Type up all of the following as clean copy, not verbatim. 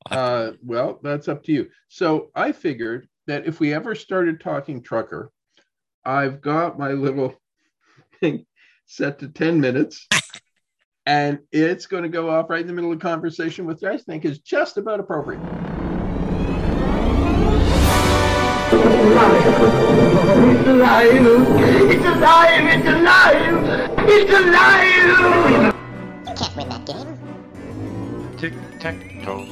Well, that's up to you. So I figured that if we ever started talking trucker, I've got my little thing set to 10 minutes and it's going to go off right in the middle of the conversation, which I think is just about appropriate. It's alive! It's alive! It's alive! It's alive! You can't win that game. Tic-tac-toe.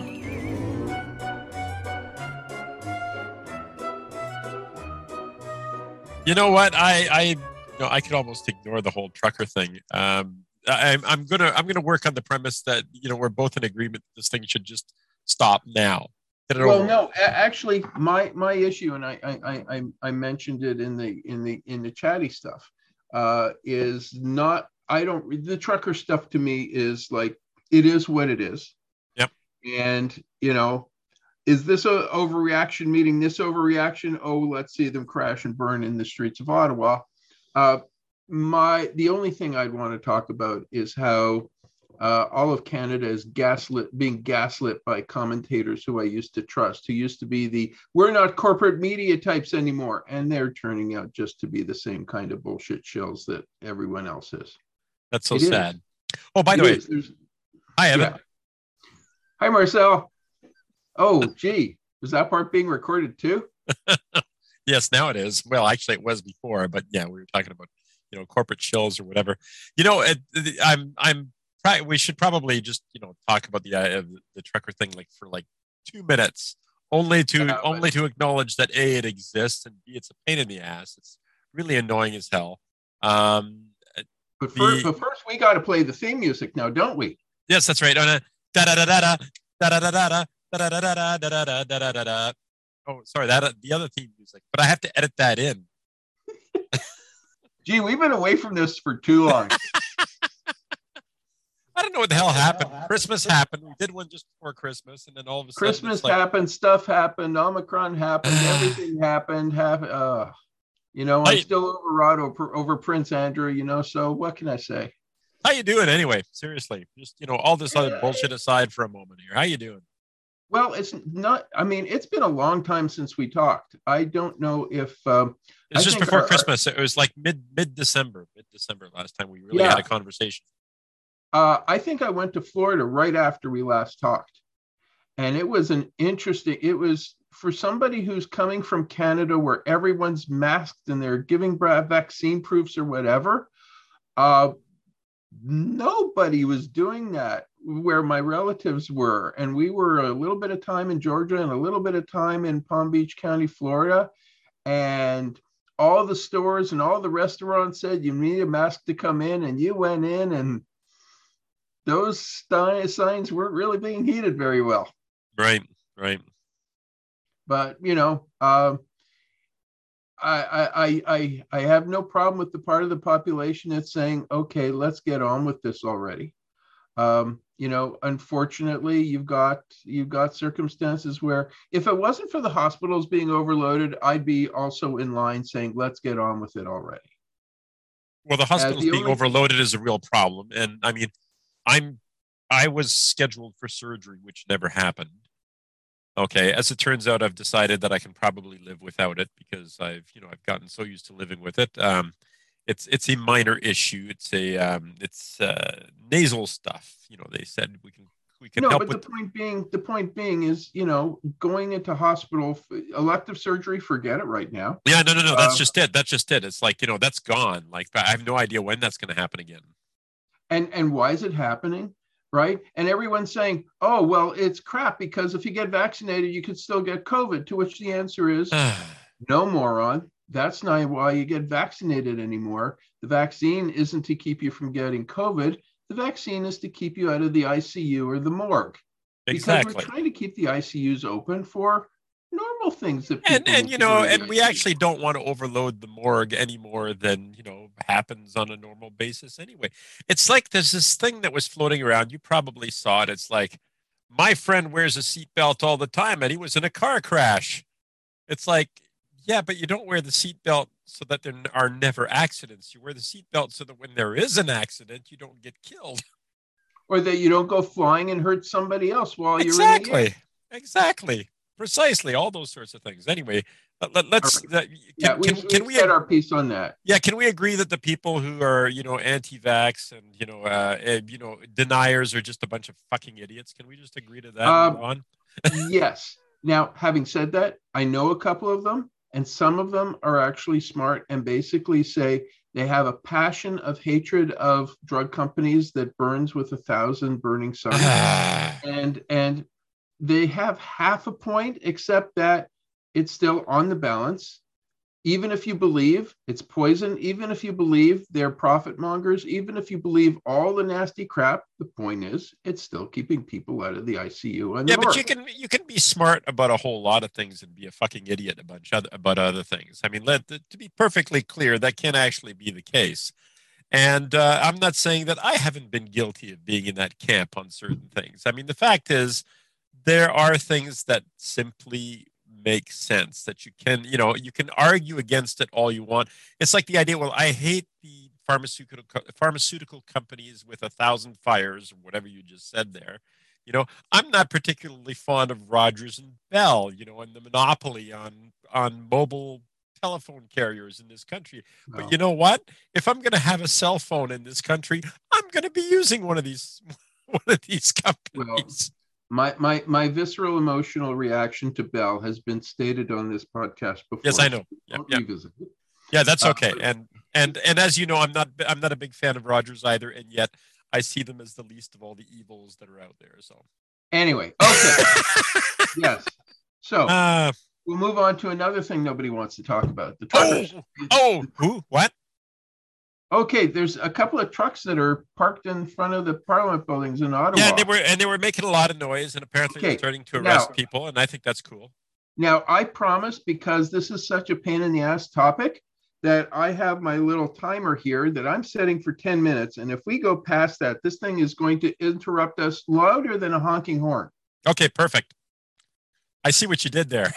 You know what? I could almost ignore the whole trucker thing. I'm gonna work on the premise that we're both in agreement that this thing should just stop now. Well, no, actually, my issue, and I mentioned it in the chatty stuff, is not. The trucker stuff to me is like it is what it is. Yep. And is this a overreaction meeting this overreaction? Oh, let's see them crash and burn in the streets of Ottawa. The only thing I'd want to talk about is how all of Canada is being gaslit by commentators who I used to trust, who used to be we're not corporate media types anymore, and they're turning out just to be the same kind of bullshit shills that everyone else is. That's so sad. Oh, by the way, hi Evan. Yeah. Hi Marcel. Oh, gee, was that part being recorded too? Yes, now it is. Well, actually, it was before, but yeah, we were talking about corporate shills or whatever. We should probably just talk about the trucker thing for 2 minutes, only to acknowledge that A, it exists, and B, it's a pain in the ass. It's really annoying as hell. But first, we got to play the theme music now, don't we? Yes, that's right. Da da da da da da da da da da da da da da da da da. Oh, sorry, the other theme music, but I have to edit that in. Gee, we've been away from this for too long. I don't know what the hell happened. Christmas happened. We did one just before Christmas, and then all of a sudden Christmas happened, stuff happened, Omicron happened, everything happened. I'm still overwrought over Prince Andrew. So what can I say? How you doing anyway? Seriously, just all this other bullshit aside for a moment here. How you doing? Well, it's not. I mean, it's been a long time since we talked. I don't know if it's just before Christmas. It was like mid-December last time we really had a conversation. I think I went to Florida right after we last talked, and it was it was for somebody who's coming from Canada where everyone's masked and they're giving vaccine proofs or whatever. Nobody was doing that where my relatives were, and we were a little bit of time in Georgia and a little bit of time in Palm Beach County, Florida, and all the stores and all the restaurants said you need a mask to come in, and you went in, and those signs weren't really being heeded very well. Right. But I have no problem with the part of the population that's saying, okay, let's get on with this already. Unfortunately, you've got circumstances where if it wasn't for the hospitals being overloaded, I'd be also in line saying, let's get on with it already. Well, the hospitals being overloaded is a real problem. And I mean, I was scheduled for surgery, which never happened. Okay, as it turns out, I've decided that I can probably live without it because I've gotten so used to living with it. It's a minor issue. It's nasal stuff. They said we can help with. The point being is, going into hospital, elective surgery, forget it right now. Yeah, no. That's just it. It's like, that's gone. Like, I have no idea when that's going to happen again. And why is it happening? Right. And everyone's saying, oh, well, it's crap because if you get vaccinated, you could still get COVID, to which the answer is no, moron. That's not why you get vaccinated anymore. The vaccine isn't to keep you from getting COVID. The vaccine is to keep you out of the ICU or the morgue. Exactly. Because we're trying to keep the ICUs open for normal things that and we actually don't want to overload the morgue any more than happens on a normal basis anyway. It's like there's this thing that was floating around. You probably saw it. It's like, my friend wears a seatbelt all the time and he was in a car crash. It's like, yeah, but you don't wear the seatbelt so that there are never accidents. You wear the seatbelt so that when there is an accident, you don't get killed. or that you don't go flying and hurt somebody else while you're in the air. Exactly. Precisely. All those sorts of things. Anyway, let's. Right. We've we? said our piece on that. Yeah, can we agree that the people who are, anti-vax and deniers are just a bunch of fucking idiots? Can we just agree to that and move on? Yes. Now, having said that, I know a couple of them, and some of them are actually smart and basically say they have a passion of hatred of drug companies that burns with 1,000 burning suns, and they have half a point, except that it's still on the balance. Even if you believe it's poison, even if you believe they're profit mongers, even if you believe all the nasty crap, the point is it's still keeping people out of the ICU. And but you can be smart about a whole lot of things and be a fucking idiot about other things. I mean, to be perfectly clear, that can actually be the case. And I'm not saying that I haven't been guilty of being in that camp on certain things. I mean, the fact is, there are things that simply make sense that you can argue against it all you want. It's like the idea, well, I hate the pharmaceutical companies with 1,000 fires, or whatever you just said there. I'm not particularly fond of Rogers and Bell, and the monopoly on mobile telephone carriers in this country. But Wow. you know what? If I'm going to have a cell phone in this country, I'm going to be using one of these companies. Well, my visceral emotional reaction to Bell has been stated on this podcast before. Yes, I know. Yeah, that's okay. And as you know, I'm not a big fan of Rogers either, and yet I see them as the least of all the evils that are out there. So anyway, okay. Yes. So we'll move on to another thing nobody wants to talk about. The truckers. Who? What? Okay, there's a couple of trucks that are parked in front of the Parliament buildings in Ottawa. Yeah, and they were making a lot of noise, and apparently they're starting to arrest people, and I think that's cool. Now, I promise, because this is such a pain in the ass topic, that I have my little timer here that I'm setting for 10 minutes, and if we go past that, this thing is going to interrupt us louder than a honking horn. Okay, perfect. I see what you did there.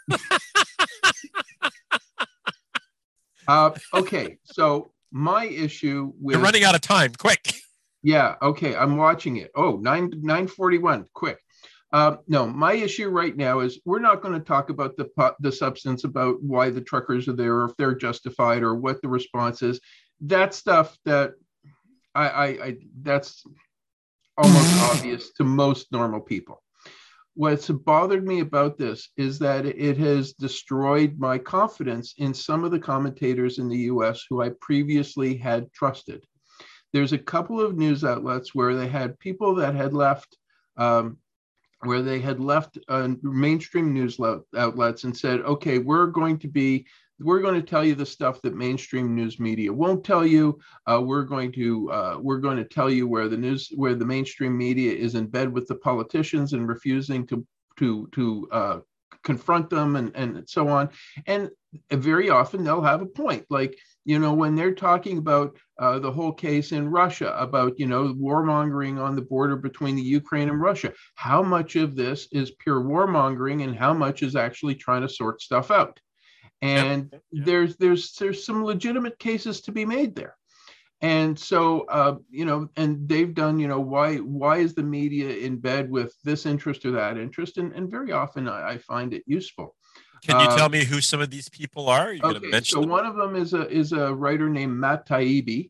Okay, so my issue with... You're running out of time. Quick. Yeah, okay, I'm watching it. Oh, 9:41, quick. No, my issue right now is we're not going to talk about the substance, about why the truckers are there, or if they're justified, or what the response is. That stuff that that's almost obvious to most normal people. What's bothered me about this is that it has destroyed my confidence in some of the commentators in the US who I previously had trusted. There's a couple of news outlets where they had people that had left mainstream news outlets and said, okay, we're going to tell you the stuff that mainstream news media won't tell you. We're going to tell you where the mainstream media is in bed with the politicians and refusing to confront them and so on. And very often they'll have a point. Like, when they're talking about the whole case in Russia about, warmongering on the border between the Ukraine and Russia, how much of this is pure warmongering and how much is actually trying to sort stuff out? And there's some legitimate cases to be made there. And so, and they've done, why is the media in bed with this interest or that interest? And very often I find it usful. Can you tell me who some of these people are? Are you going to mention them? One of them is a writer named Matt Taibbi.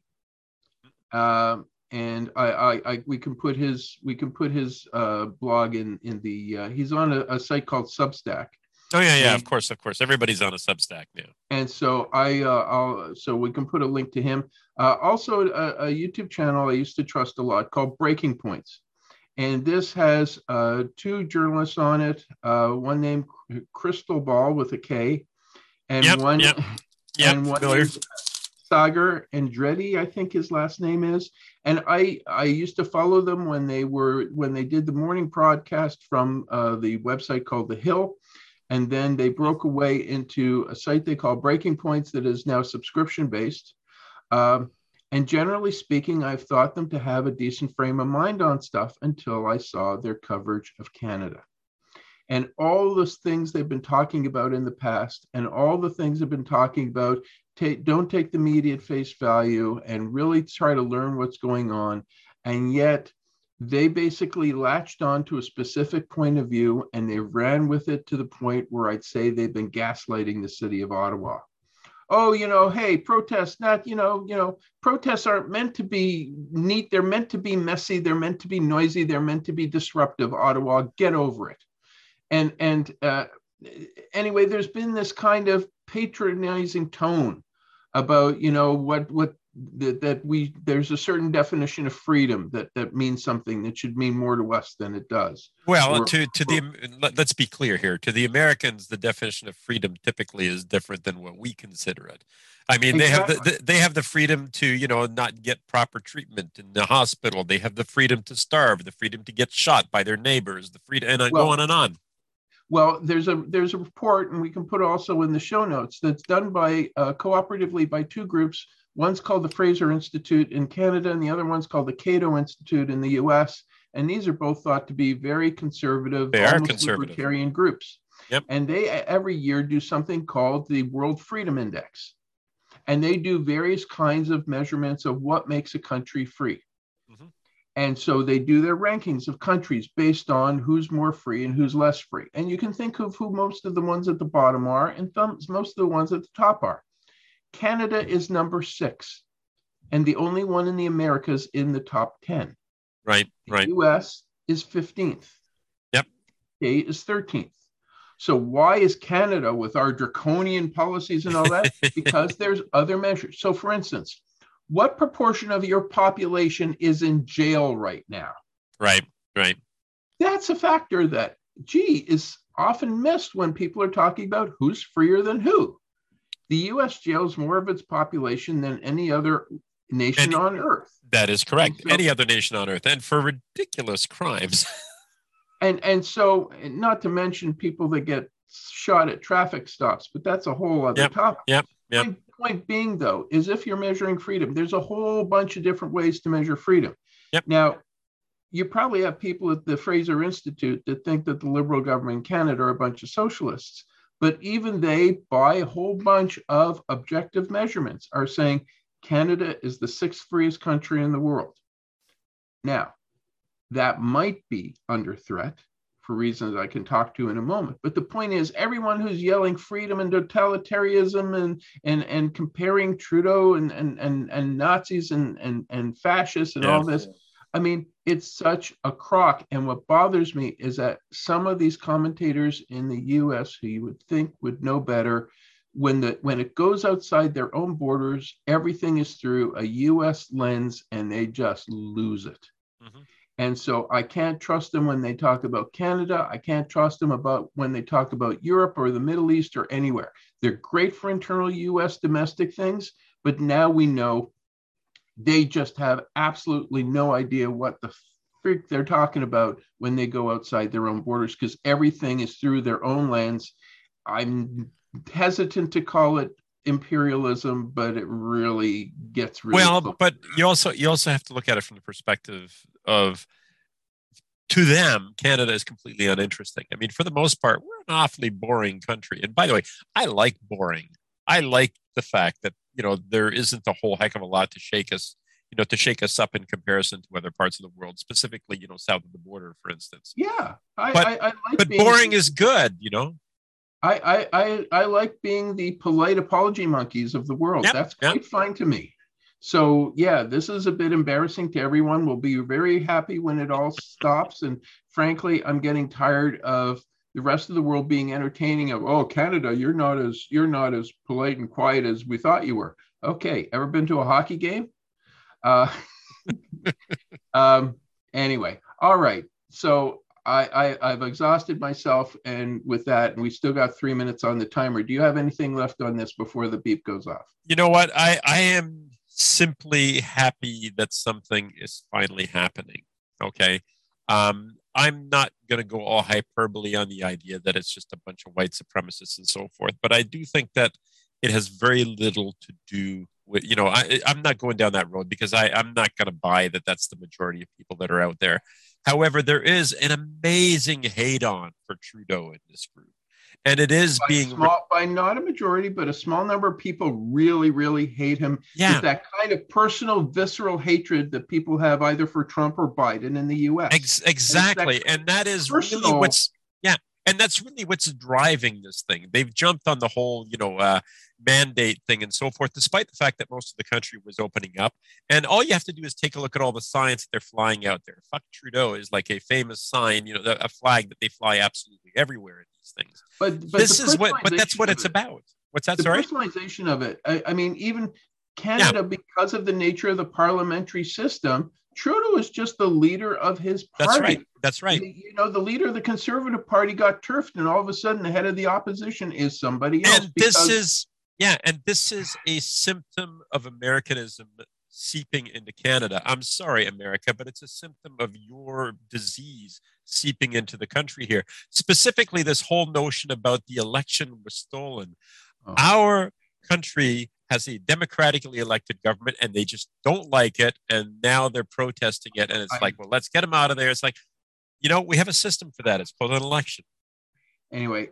And we can put his blog in the he's on a site called Substack. Oh yeah, of course. Everybody's on a Substack now. And so so we can put a link to him. Also, a YouTube channel I used to trust a lot called Breaking Points, and this has two journalists on it. One named Crystal Ball with a K, and one is Sagar Andretti, I think his last name is. And I used to follow them when they did the morning broadcast from the website called The Hill. And then they broke away into a site they call Breaking Points that is now subscription-based. And generally speaking, I've thought them to have a decent frame of mind on stuff until I saw their coverage of Canada. And all those things they've been talking about in the past, and all the things they've been talking about, don't take the media at face value and really try to learn what's going on. And yet they basically latched on to a specific point of view and they ran with it to the point where I'd say they've been gaslighting the city of Ottawa. Oh, hey, protests, protests aren't meant to be neat. They're meant to be messy. They're meant to be noisy. They're meant to be disruptive. Ottawa, get over it. And anyway, there's been this kind of patronizing tone about, there's a certain definition of freedom that means something that should mean more to us than it does. Well, let's be clear here. To the Americans, the definition of freedom typically is different than what we consider it. I mean, exactly. They have the freedom to, not get proper treatment in the hospital. They have the freedom to starve, the freedom to get shot by their neighbors, the freedom, and go on and on. Well, there's a report, and we can put also in the show notes, that's done by cooperatively by two groups. One's called the Fraser Institute in Canada, and the other one's called the Cato Institute in the U.S. And these are both thought to be very conservative, libertarian groups. Yep. And they every year do something called the World Freedom Index. And they do various kinds of measurements of what makes a country free. Mm-hmm. And so they do their rankings of countries based on who's more free and who's less free. And you can think of who most of the ones at the bottom are and most of the ones at the top are. Canada is number 6, and the only one in the Americas in the top 10. Right. The U.S. is 15th. Yep. UK is 13th. So why is Canada, with our draconian policies and all that? Because there's other measures. So, for instance, what proportion of your population is in jail right now? Right. That's a factor that, is often missed when people are talking about who's freer than who. The U.S. jails more of its population than any other nation on earth. That is correct. So, any other nation on earth, and for ridiculous crimes. and so, not to mention people that get shot at traffic stops, but that's a whole other topic. Yep. Point being, though, is if you're measuring freedom, there's a whole bunch of different ways to measure freedom. Yep. Now, you probably have people at the Fraser Institute that think that the Liberal government in Canada are a bunch of socialists. But even they, by a whole bunch of objective measurements, are saying Canada is the 6th freest country in the world. Now, that might be under threat for reasons I can talk to in a moment. But the point is, everyone who's yelling freedom and totalitarianism and comparing Trudeau and Nazis and fascists and all this, I mean, it's such a crock. And what bothers me is that some of these commentators in the U.S. who you would think would know better, when it goes outside their own borders, everything is through a U.S. lens and they just lose it. Mm-hmm. And so I can't trust them when they talk about Canada. I can't trust them when they talk about Europe or the Middle East or anywhere. They're great for internal U.S. domestic things, but now we know they just have absolutely no idea what the freak they're talking about when they go outside their own borders, because everything is through their own lens. I'm hesitant to call it imperialism, but it really gets really close. But you also have to look at it from the perspective of, to them, Canada is completely uninteresting. I mean, for the most part, we're an awfully boring country. And by the way, I like boring. I like the fact that, there isn't a whole heck of a lot to shake us up in comparison to other parts of the world, specifically, south of the border, for instance. Yeah. I like but boring is good, I like being the polite apology monkeys of the world. Yep, That's quite fine to me. So, this is a bit embarrassing to everyone. We'll be very happy when it all stops. And frankly, I'm getting tired of the rest of the world being entertaining of, oh, Canada, you're not as polite and quiet as we thought you were. Okay, ever been to a hockey game? Anyway, all right. So I've exhausted myself, and with that, and we still got 3 minutes on the timer. Do you have anything left on this before the beep goes off? You know what? I am simply happy that something is finally happening. Okay. I'm not going to go all hyperbole on the idea that it's just a bunch of white supremacists and so forth, but I do think that it has very little to do with, I'm not going down that road because I'm not going to buy that that's the majority of people that are out there. However, there is an amazing hate on for Trudeau in this group. and it is by being by not a majority, but a small number of people really, really hate him. Yeah. With that kind of personal, visceral hatred that people have either for Trump or Biden in the U.S. Exactly, and that is really personal. and that's really what's driving this thing. They've jumped on the whole, mandate thing and so forth, despite the fact that most of the country was opening up. And all you have to do is take a look at all the signs that they're flying out there. Fuck Trudeau is like a famous sign, a flag that they fly absolutely everywhere in these things. But that's what it's about. What's that? The Sorry? personalization of it. I mean, even Canada, because of the nature of the parliamentary system, Trudeau is just the leader of his party. That's right. The leader of the Conservative Party got turfed, and all of a sudden, the head of the opposition is somebody else. And this is a symptom of Americanism seeping into Canada. I'm sorry, America, but it's a symptom of your disease seeping into the country here. Specifically, this whole notion about the election was stolen. Oh. Our country has a democratically elected government, and they just don't like it, and now they're protesting it, and it's like, well, let's get them out of there. It's like, we have a system for that. It's called an election. Anyway,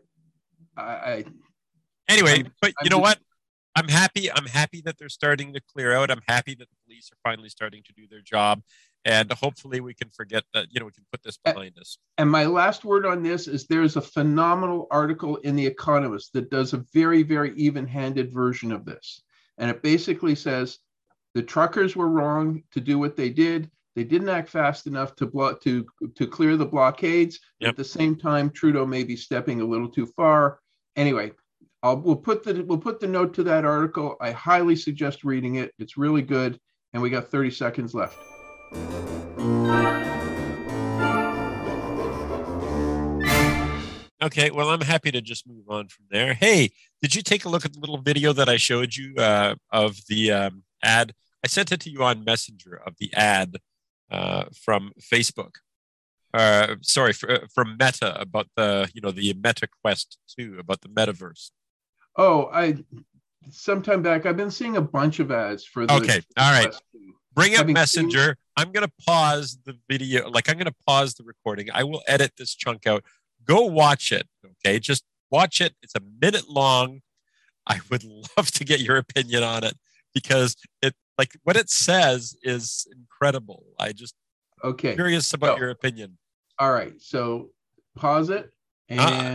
but you know what? I'm happy that they're starting to clear out. I'm happy that the police are finally starting to do their job. And hopefully we can forget that, we can put this behind us. And my last word on this is there's a phenomenal article in The Economist that does a very, very even-handed version of this. And it basically says the truckers were wrong to do what they did. They didn't act fast enough to clear the blockades. Yep. At the same time, Trudeau may be stepping a little too far. Anyway, we'll put the note to that article. I highly suggest reading it. It's really good. And we got 30 seconds left. Okay, well, I'm happy to just move on from there. Hey, did you take a look at the little video that I showed you of the ad? I sent it to you on Messenger of the ad from Facebook. From Meta about the Meta Quest 2 about the metaverse. Oh, sometime back, I've been seeing a bunch of ads for the. Okay, all right. Bring up Messenger. I'm going to pause the video. I'm going to pause the recording. I will edit this chunk out. Go watch it. Okay, just watch it. It's a minute long. I would love to get your opinion on it because what it says is incredible. Curious about your opinion. All right, so pause it and.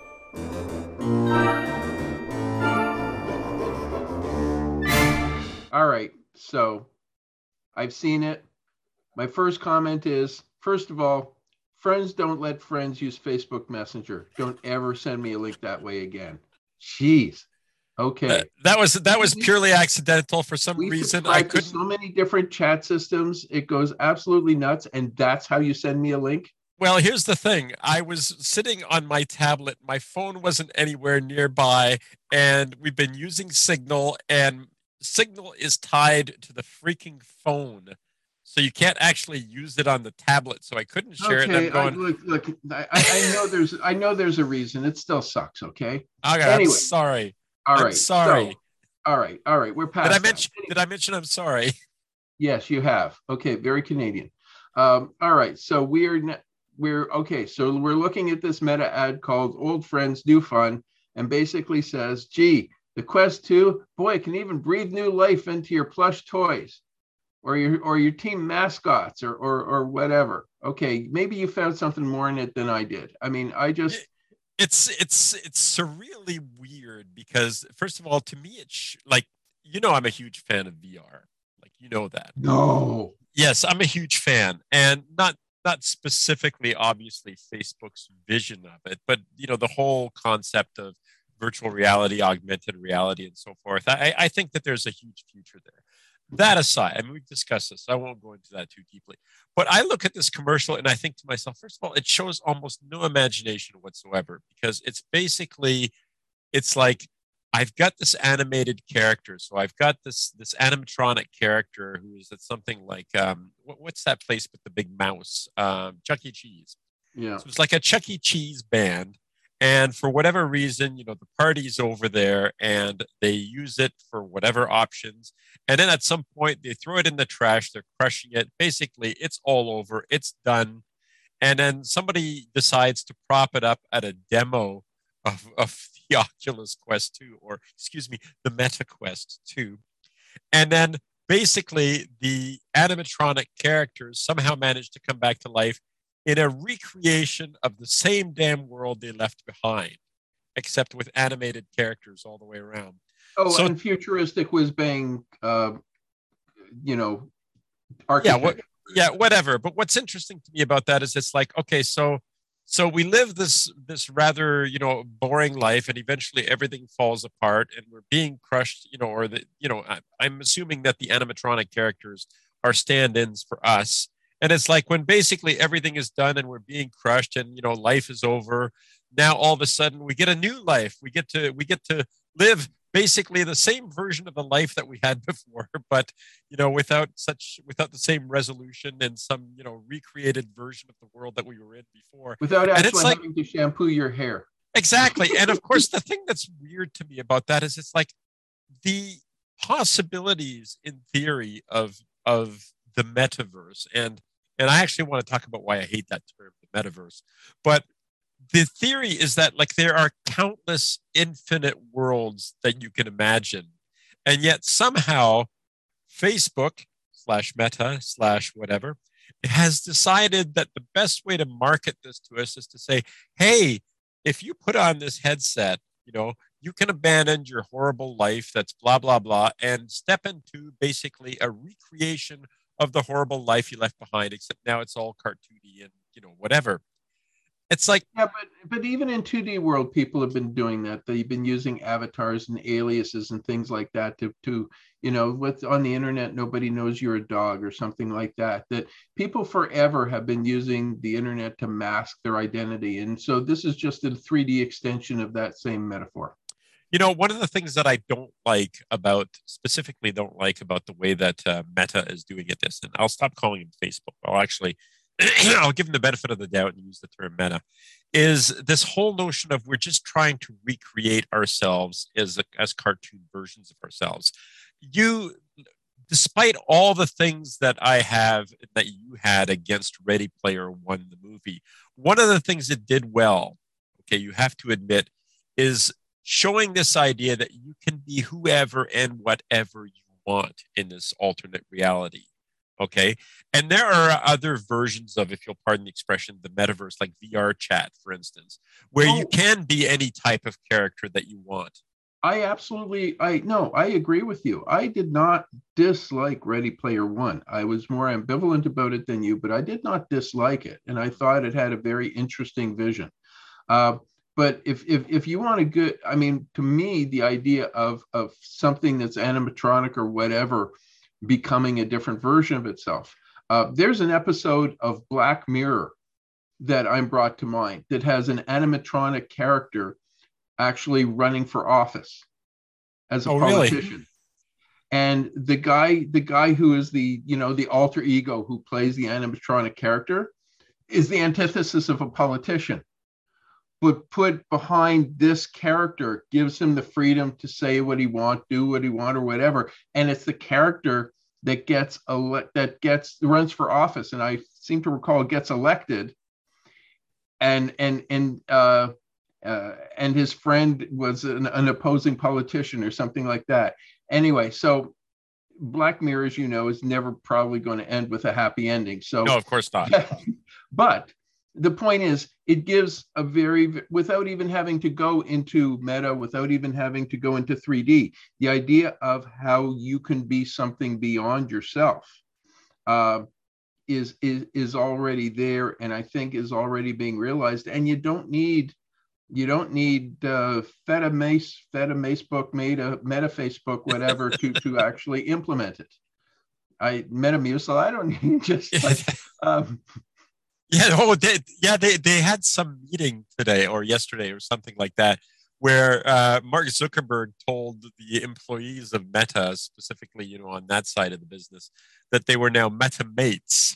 All right, so I've seen it. My first comment is, first of all, friends don't let friends use Facebook Messenger. Don't ever send me a link that way again. Jeez. Okay. That was purely accidental for some reason. I couldn't. So many different chat systems. It goes absolutely nuts. And that's how you send me a link? Well, here's the thing. I was sitting on my tablet. My phone wasn't anywhere nearby. And we've been using Signal. And Signal is tied to the freaking phone. So you can't actually use it on the tablet. So I couldn't share it. And I'm going, look, I know there's a reason. It still sucks, okay? Okay, anyway. I'm sorry. All right. I'm sorry. So, all right. We're past. Did I mention I'm sorry? Yes, you have. Okay, very Canadian. All right. So we're okay. So we're looking at this meta ad called "Old Friends, New Fun," and basically says, "Gee, the Quest 2, boy, it can even breathe new life into your plush toys, or your team mascots, or whatever." Okay, maybe you found something more in it than I did. I mean, It's surreally weird because, first of all, to me, it's I'm a huge fan of VR. That. No. Yes, I'm a huge fan, and not specifically, obviously, Facebook's vision of it, but the whole concept of virtual reality, augmented reality, and so forth. I think that there's a huge future there. That aside, I mean, we've discussed this. So I won't go into that too deeply. But I look at this commercial and I think to myself, first of all, it shows almost no imagination whatsoever because it's like I've got this animated character. So I've got this animatronic character who is at something like, what's that place with the big mouse? Chuck E. Cheese. Yeah. So it's like a Chuck E. Cheese band. And for whatever reason, the party's over there and they use it for whatever options. And then at some point they throw it in the trash. They're crushing it. Basically, it's all over. It's done. And then somebody decides to prop it up at a demo of the Oculus Quest 2, or excuse me, the Meta Quest 2. And then basically the animatronic characters somehow managed to come back to life in a recreation of the same damn world they left behind, except with animated characters all the way around. Oh, So and futuristic whiz bang, you know, yeah, architecture. whatever. But what's interesting to me about that is it's like, okay, so we live this rather, boring life, and eventually everything falls apart and we're being crushed, or I'm assuming that the animatronic characters are stand-ins for us. And it's like when basically everything is done and we're being crushed and life is over. Now all of a sudden we get a new life. We get to live basically the same version of the life that we had before, but without the same resolution and some recreated version of the world that we were in before. Without And actually having to shampoo your hair. Exactly. And of course, the thing that's weird to me about that is it's like the possibilities in theory of the metaverse. And I actually want to talk about why I hate that term, the metaverse. But the theory is that like there are countless infinite worlds that you can imagine. And yet somehow Facebook / Meta / whatever has decided that the best way to market this to us is to say, hey, if you put on this headset, you can abandon your horrible life that's blah, blah, blah, and step into basically a recreation of the horrible life you left behind, except now it's all cartoony and, whatever. It's like, yeah, but even in 2D world, people have been doing that. They've been using avatars and aliases and things like that to with on the internet, nobody knows you're a dog or something like that. That people forever have been using the internet to mask their identity. And so this is just a 3D extension of that same metaphor. One of the things that I specifically don't like about the way that Meta is doing it, and I'll stop calling him Facebook. I'll actually, I'll give him the benefit of the doubt and use the term Meta, is this whole notion of we're just trying to recreate ourselves as cartoon versions of ourselves. Despite all the things that I have, that you had against Ready Player One, the movie, one of the things it did well, okay, you have to admit, is showing this idea that you can be whoever and whatever you want in this alternate reality. Okay. And there are other versions of, if you'll pardon the expression, the metaverse, like VR chat, for instance, where you can be any type of character that you want. I agree with you. I did not dislike Ready Player One. I was more ambivalent about it than you, but I did not dislike it. And I thought it had a very interesting vision. But if you want a good, I mean, to me, the idea of something that's animatronic or whatever becoming a different version of itself. There's an episode of Black Mirror that I'm brought to mind that has an animatronic character actually running for office as a politician. Really? And the guy who is the alter ego who plays the animatronic character is the antithesis of a politician. But put behind this character gives him the freedom to say what he wants, do what he wants, or whatever. And it's the character that runs for office, and I seem to recall gets elected. And his friend was an opposing politician or something like that. Anyway, so Black Mirror, as you know, is never probably going to end with a happy ending. So no, of course not. But the point is, it gives without even having to go into Meta, without even having to go into 3D, the idea of how you can be something beyond yourself is already there, and I think is already being realized. And you don't need Meta Facebook, whatever, to actually implement it. Metamucil, I don't need just like. They had some meeting today or yesterday or something like that, where Mark Zuckerberg told the employees of Meta, specifically, on that side of the business, that they were now Metamates,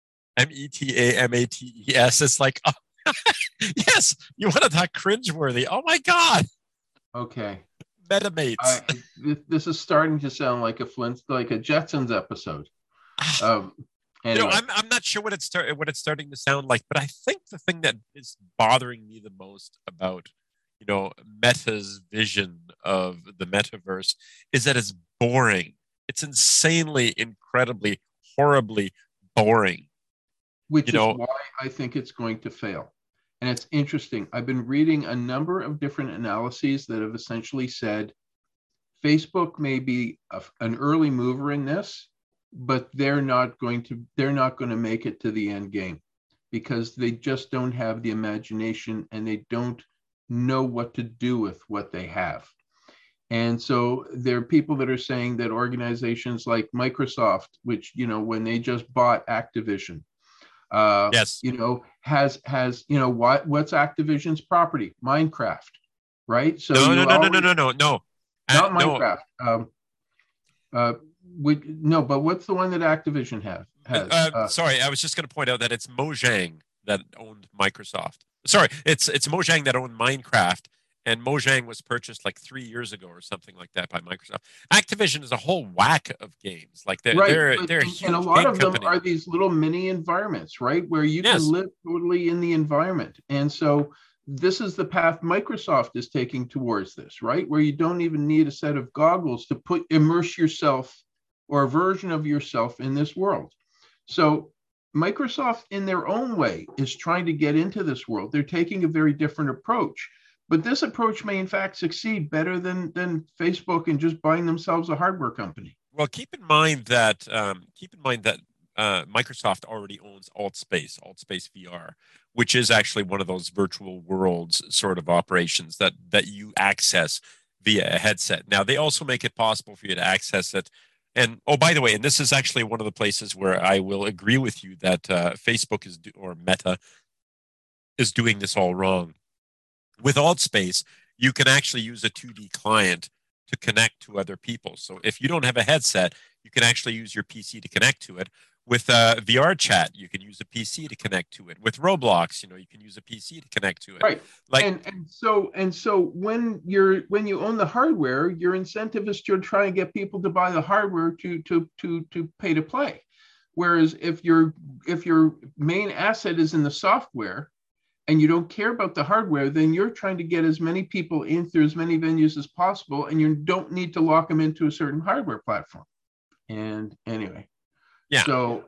METAMATES. It's like, oh, yes, you want to talk cringeworthy? Oh my God! Okay, Metamates. This is starting to sound like a Jetsons episode. Anyway. I'm not sure what it's starting to sound like, but I think the thing that is bothering me the most about, Meta's vision of the metaverse is that it's boring. It's insanely, incredibly, horribly boring. Which is why I think it's going to fail. And it's interesting. I've been reading a number of different analyses that have essentially said Facebook may be an early mover in this, but they're not going to make it to the end game because they just don't have the imagination and they don't know what to do with what they have. And so there are people that are saying that organizations like Microsoft, which, when they just bought Activision, yes, has what's Activision's property? Minecraft, right? So no, not Minecraft. But what's the one that Activision has? Sorry, I was just going to point out that it's Mojang that owned Microsoft. Sorry, it's Mojang that owned Minecraft, and Mojang was purchased like 3 years ago or something like that by Microsoft. Activision is a whole whack of games. Like they're a huge and a lot of them company. are these little mini environments, right, where you can live totally in the environment. And so this is the path Microsoft is taking towards this, right, where you don't even need a set of goggles to immerse yourself or a version of yourself in this world. So Microsoft, in their own way, is trying to get into this world. They're taking a very different approach. But this approach may, in fact, succeed better than Facebook and just buying themselves a hardware company. Well, keep in mind that Microsoft already owns AltSpace VR, which is actually one of those virtual worlds sort of operations that you access via a headset. Now, they also make it possible for you to access it. And oh, by the way, and this is actually one of the places where I will agree with you that Facebook or Meta is doing this all wrong. With AltSpace, you can actually use a 2D client to connect to other people. So if you don't have a headset, you can actually use your PC to connect to it. With VR chat, you can use a PC to connect to it. With Roblox, you can use a PC to connect to it. Right. And so when you own the hardware, your incentive is to try and get people to buy the hardware to pay to play. Whereas if your main asset is in the software, and you don't care about the hardware, then you're trying to get as many people in through as many venues as possible, and you don't need to lock them into a certain hardware platform. And anyway, yeah. So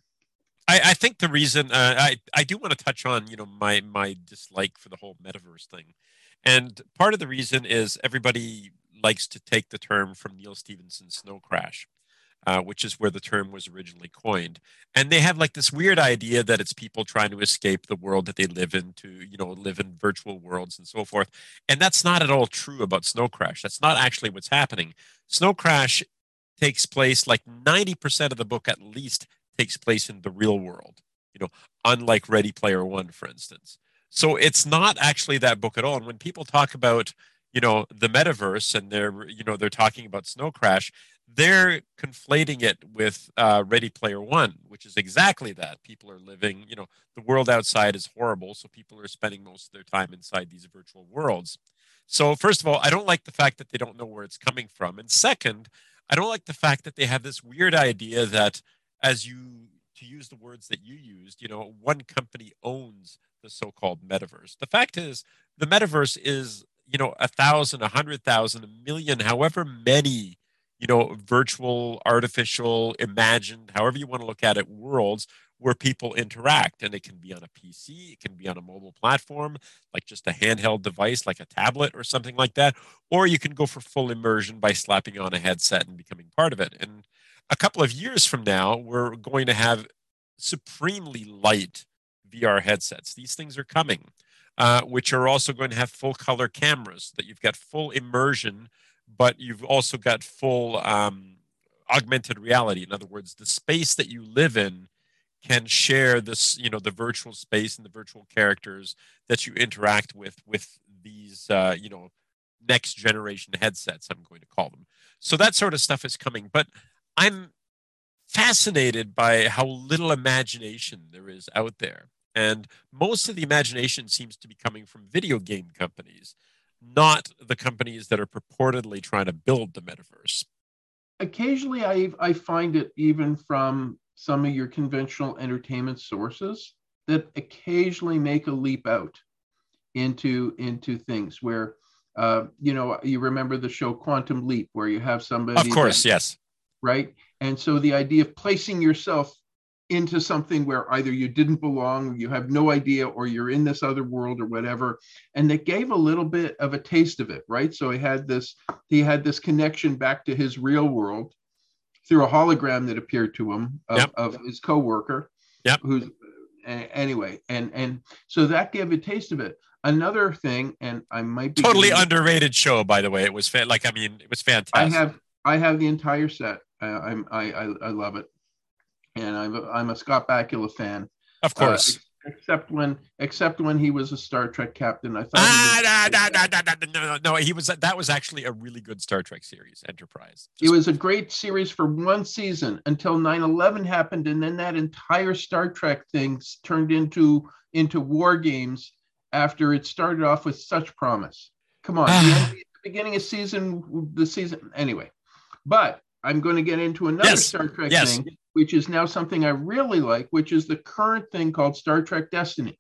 I think the reason I do want to touch on my dislike for the whole metaverse thing, and part of the reason is everybody likes to take the term from Neil Stephenson's Snow Crash. Which is where the term was originally coined. And they have like this weird idea that it's people trying to escape the world that they live in to, live in virtual worlds and so forth. And that's not at all true about Snow Crash. That's not actually what's happening. Snow Crash takes place, like 90% of the book at least takes place in the real world, unlike Ready Player One, for instance. So it's not actually that book at all. And when people talk about, the metaverse and they're talking about Snow Crash, they're conflating it with Ready Player One, which is exactly that. People are living, the world outside is horrible, so people are spending most of their time inside these virtual worlds. So first of all, I don't like the fact that they don't know where it's coming from. And second, I don't like the fact that they have this weird idea that to use the words that you used, one company owns the so-called metaverse. The fact is, the metaverse is, 1,000, 100,000, a million, however many virtual, artificial, imagined, however you want to look at it, worlds where people interact. And it can be on a PC, it can be on a mobile platform, like just a handheld device, like a tablet or something like that. Or you can go for full immersion by slapping on a headset and becoming part of it. And a couple of years from now, we're going to have supremely light VR headsets. These things are coming, which are also going to have full color cameras, that you've got full immersion, but you've also got full augmented reality. In other words, the space that you live in can share this, the virtual space and the virtual characters that you interact with these, next generation headsets, I'm going to call them. So that sort of stuff is coming. But I'm fascinated by how little imagination there is out there. And most of the imagination seems to be coming from video game companies, not the companies that are purportedly trying to build the metaverse. Occasionally, I find it even from some of your conventional entertainment sources that occasionally make a leap out into things where you remember the show Quantum Leap, where you have somebody, Of course, yes. right? And so the idea of placing yourself into something where either you didn't belong, you have no idea, or you're in this other world or whatever. And they gave a little bit of a taste of it, right? So he had this connection back to his real world through a hologram that appeared to him of his coworker. Yep. Who's anyway, and so that gave a taste of it. Another thing, and I might be totally underrated show, by the way. It was it was fantastic. I have the entire set. I love it, and I'm a Scott Bakula fan. Of course, except when he was a Star Trek captain. I thought no, he was. That was actually a really good Star Trek series, Enterprise. It was a great series for one season until 9/11 happened, and then that entire Star Trek thing turned into war games after it started off with such promise. Come on, the beginning of the season anyway. But I'm going to get into another Star Trek thing, which is now something I really like, which is the current thing called Star Trek Discovery,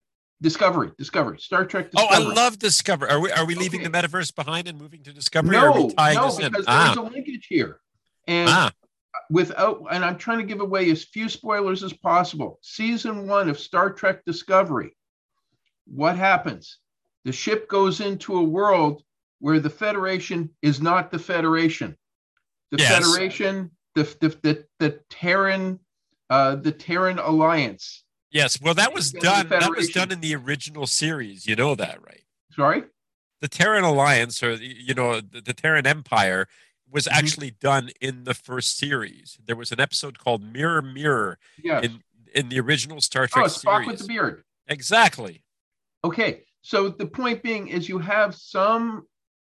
Star Trek Discovery. Oh, I love Discovery. Are we leaving the metaverse behind and moving to Discovery? No, or are we tying this because in? there's a linkage here. And and I'm trying to give away as few spoilers as possible. Season 1 of Star Trek Discovery. What happens? The ship goes into a world where the Federation is not the Federation. The Federation, the Terran Alliance. Yes, well, that was done. That was done in the original series. You know that, right? Sorry? The Terran Alliance, or the Terran Empire, was actually done in the first series. There was an episode called Mirror Mirror in the original Star Trek series. Spock with the beard. Exactly. Okay, so the point being is you have some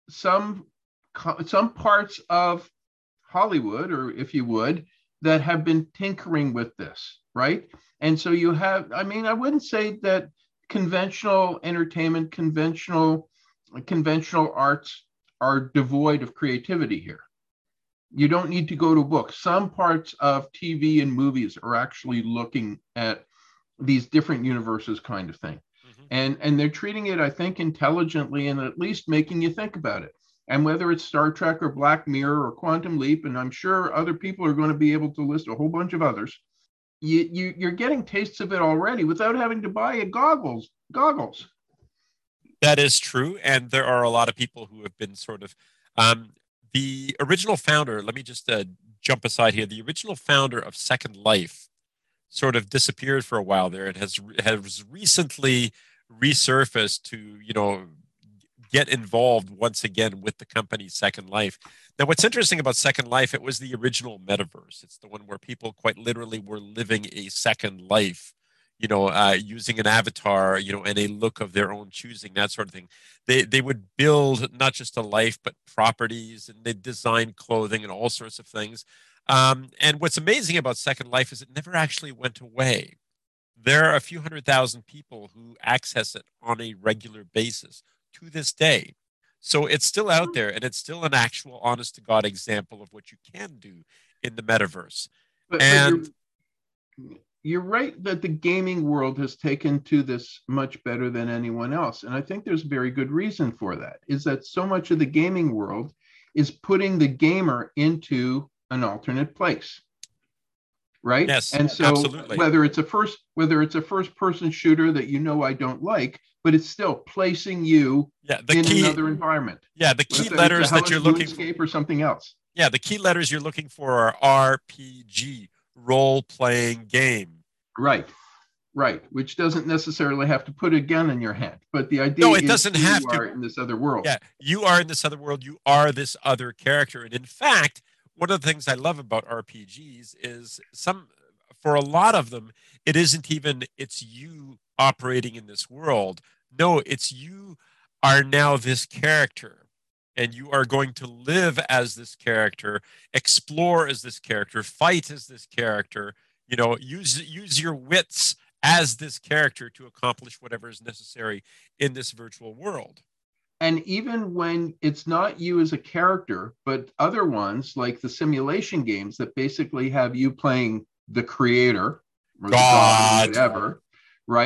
parts of Hollywood, or if you would, that have been tinkering with this, right? And so you have, I mean, I wouldn't say that conventional entertainment, conventional arts are devoid of creativity here. You don't need to go to books. Some parts of TV and movies are actually looking at these different universes kind of thing. And they're treating it, I think, intelligently, and at least making you think about it. And whether it's Star Trek or Black Mirror or Quantum Leap, and I'm sure other people are going to be able to list a whole bunch of others, you're getting tastes of it already without having to buy goggles. That is true. And there are a lot of people who have been sort of the original founder. Let me just jump aside here. The original founder of Second Life sort of disappeared for a while there and has recently resurfaced to, get involved once again with the company Second Life. Now, what's interesting about Second Life, it was the original metaverse. It's the one where people quite literally were living a second life, using an avatar, and a look of their own choosing, that sort of thing. They would build not just a life, but properties, and they design clothing and all sorts of things. And what's amazing about Second Life is it never actually went away. There are a few 100,000 people who access it on a regular basis to this day. So it's still out there, and it's still an actual honest-to-God example of what you can do in the metaverse. But you're right that the gaming world has taken to this much better than anyone else. And I think there's a very good reason for that, is that so much of the gaming world is putting the gamer into an alternate place. Right? Yes, and so absolutely. whether it's a first person shooter that I don't like, but it's still placing you in another environment. Yeah, the key letters that you're looking for, or something else. Yeah, the key letters you're looking for are RPG, role-playing game. Right. Which doesn't necessarily have to put a gun in your hand, but the idea it doesn't have to. You are in this other world. Yeah, you are in this other world. You are this other character, and in fact, one of the things I love about RPGs is for a lot of them, it isn't even it's you operating in this world. No, it's you are now this character, and you are going to live as this character, explore as this character, fight as this character, use your wits as this character to accomplish whatever is necessary in this virtual world. And even when it's not you as a character, but other ones like the simulation games that basically have you playing the creator or God. the god or whatever, right?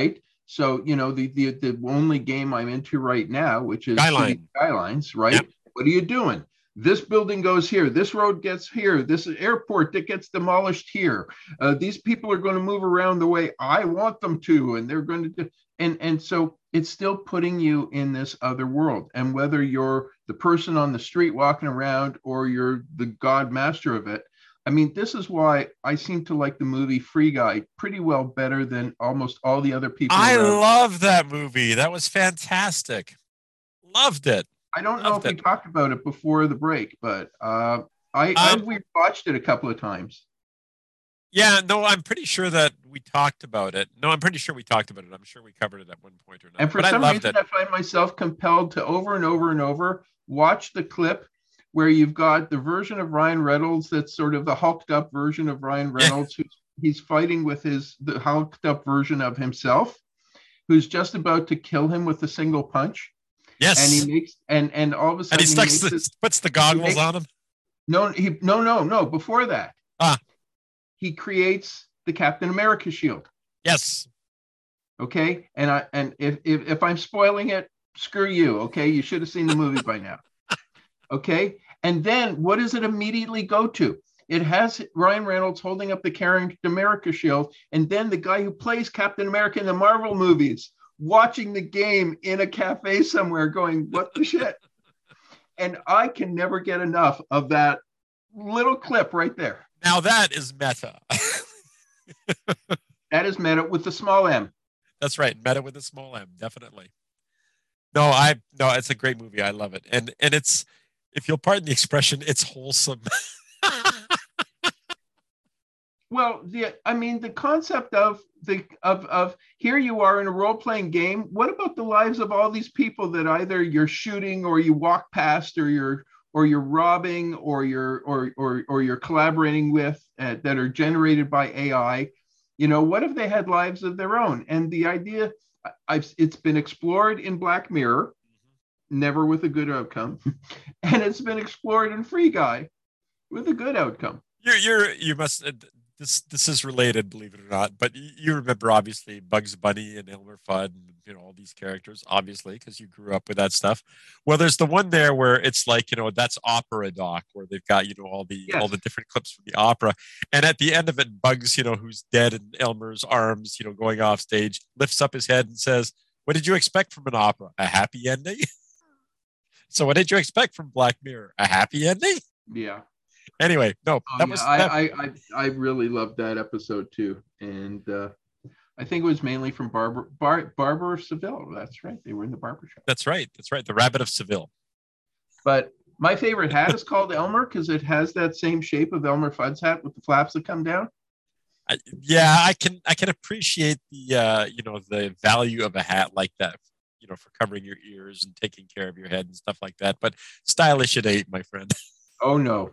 So, the only game I'm into right now, which is City Skylines, right? Yep. What are you doing? This building goes here. This road gets here. This airport that gets demolished here. These people are going to move around the way I want them to, and they're going to do. And so it's still putting you in this other world. And whether you're the person on the street walking around or you're the god master of it, I mean, this is why I seem to like the movie Free Guy pretty well better than almost all the other people. I love that movie. That was fantastic. Loved it. I don't know if we talked about it before the break, but we watched it a couple of times. Yeah, no, I'm pretty sure that we talked about it. No, I'm pretty sure we talked about it. I'm sure we covered it at one point or another. And for some reason, I find myself compelled to over and over and over watch the clip where you've got the version of Ryan Reynolds that's sort of the hulked up version of Ryan Reynolds, he's fighting with the hulked up version of himself, who's just about to kill him with a single punch. Yes, and he makes and all of a sudden puts the goggles on him. No. Before that, he creates the Captain America shield. Yes. Okay, and if I'm spoiling it, screw you. Okay, you should have seen the movie by now. Okay, and then what does it immediately go to? It has Ryan Reynolds holding up the Captain America shield, and then the guy who plays Captain America in the Marvel movies watching the game in a cafe somewhere going, what the shit? And I can never get enough of that little clip right there. Now that is meta. That is meta with the small M. That's right. Meta with a small M. Definitely. No, it's a great movie. I love it. And it's, if you'll pardon the expression, it's wholesome. Well, the concept of here you are in a role-playing game. What about the lives of all these people that either you're shooting or you walk past or you're robbing or you're collaborating with that are generated by AI? What if they had lives of their own? And the idea, it's been explored in Black Mirror, never with a good outcome, and it's been explored in Free Guy with a good outcome. You must. This is related, believe it or not, but you remember obviously Bugs Bunny and Elmer Fudd, and all these characters, obviously, because you grew up with that stuff. Well, there's the one there where it's like, that's Opera Doc, where they've got all the different clips from the opera, and at the end of it, Bugs, who's dead in Elmer's arms, going off stage, lifts up his head and says, "What did you expect from an opera? A happy ending?" So, what did you expect from Black Mirror? A happy ending? Yeah. Anyway, no, I really loved that episode too, and I think it was mainly from Barber of Seville. That's right, they were in the barber shop. That's right, the Rabbit of Seville. But my favorite hat is called Elmer because it has that same shape of Elmer Fudd's hat with the flaps that come down. I can appreciate the the value of a hat like that, for covering your ears and taking care of your head and stuff like that. But stylish it ain't, my friend. Oh no.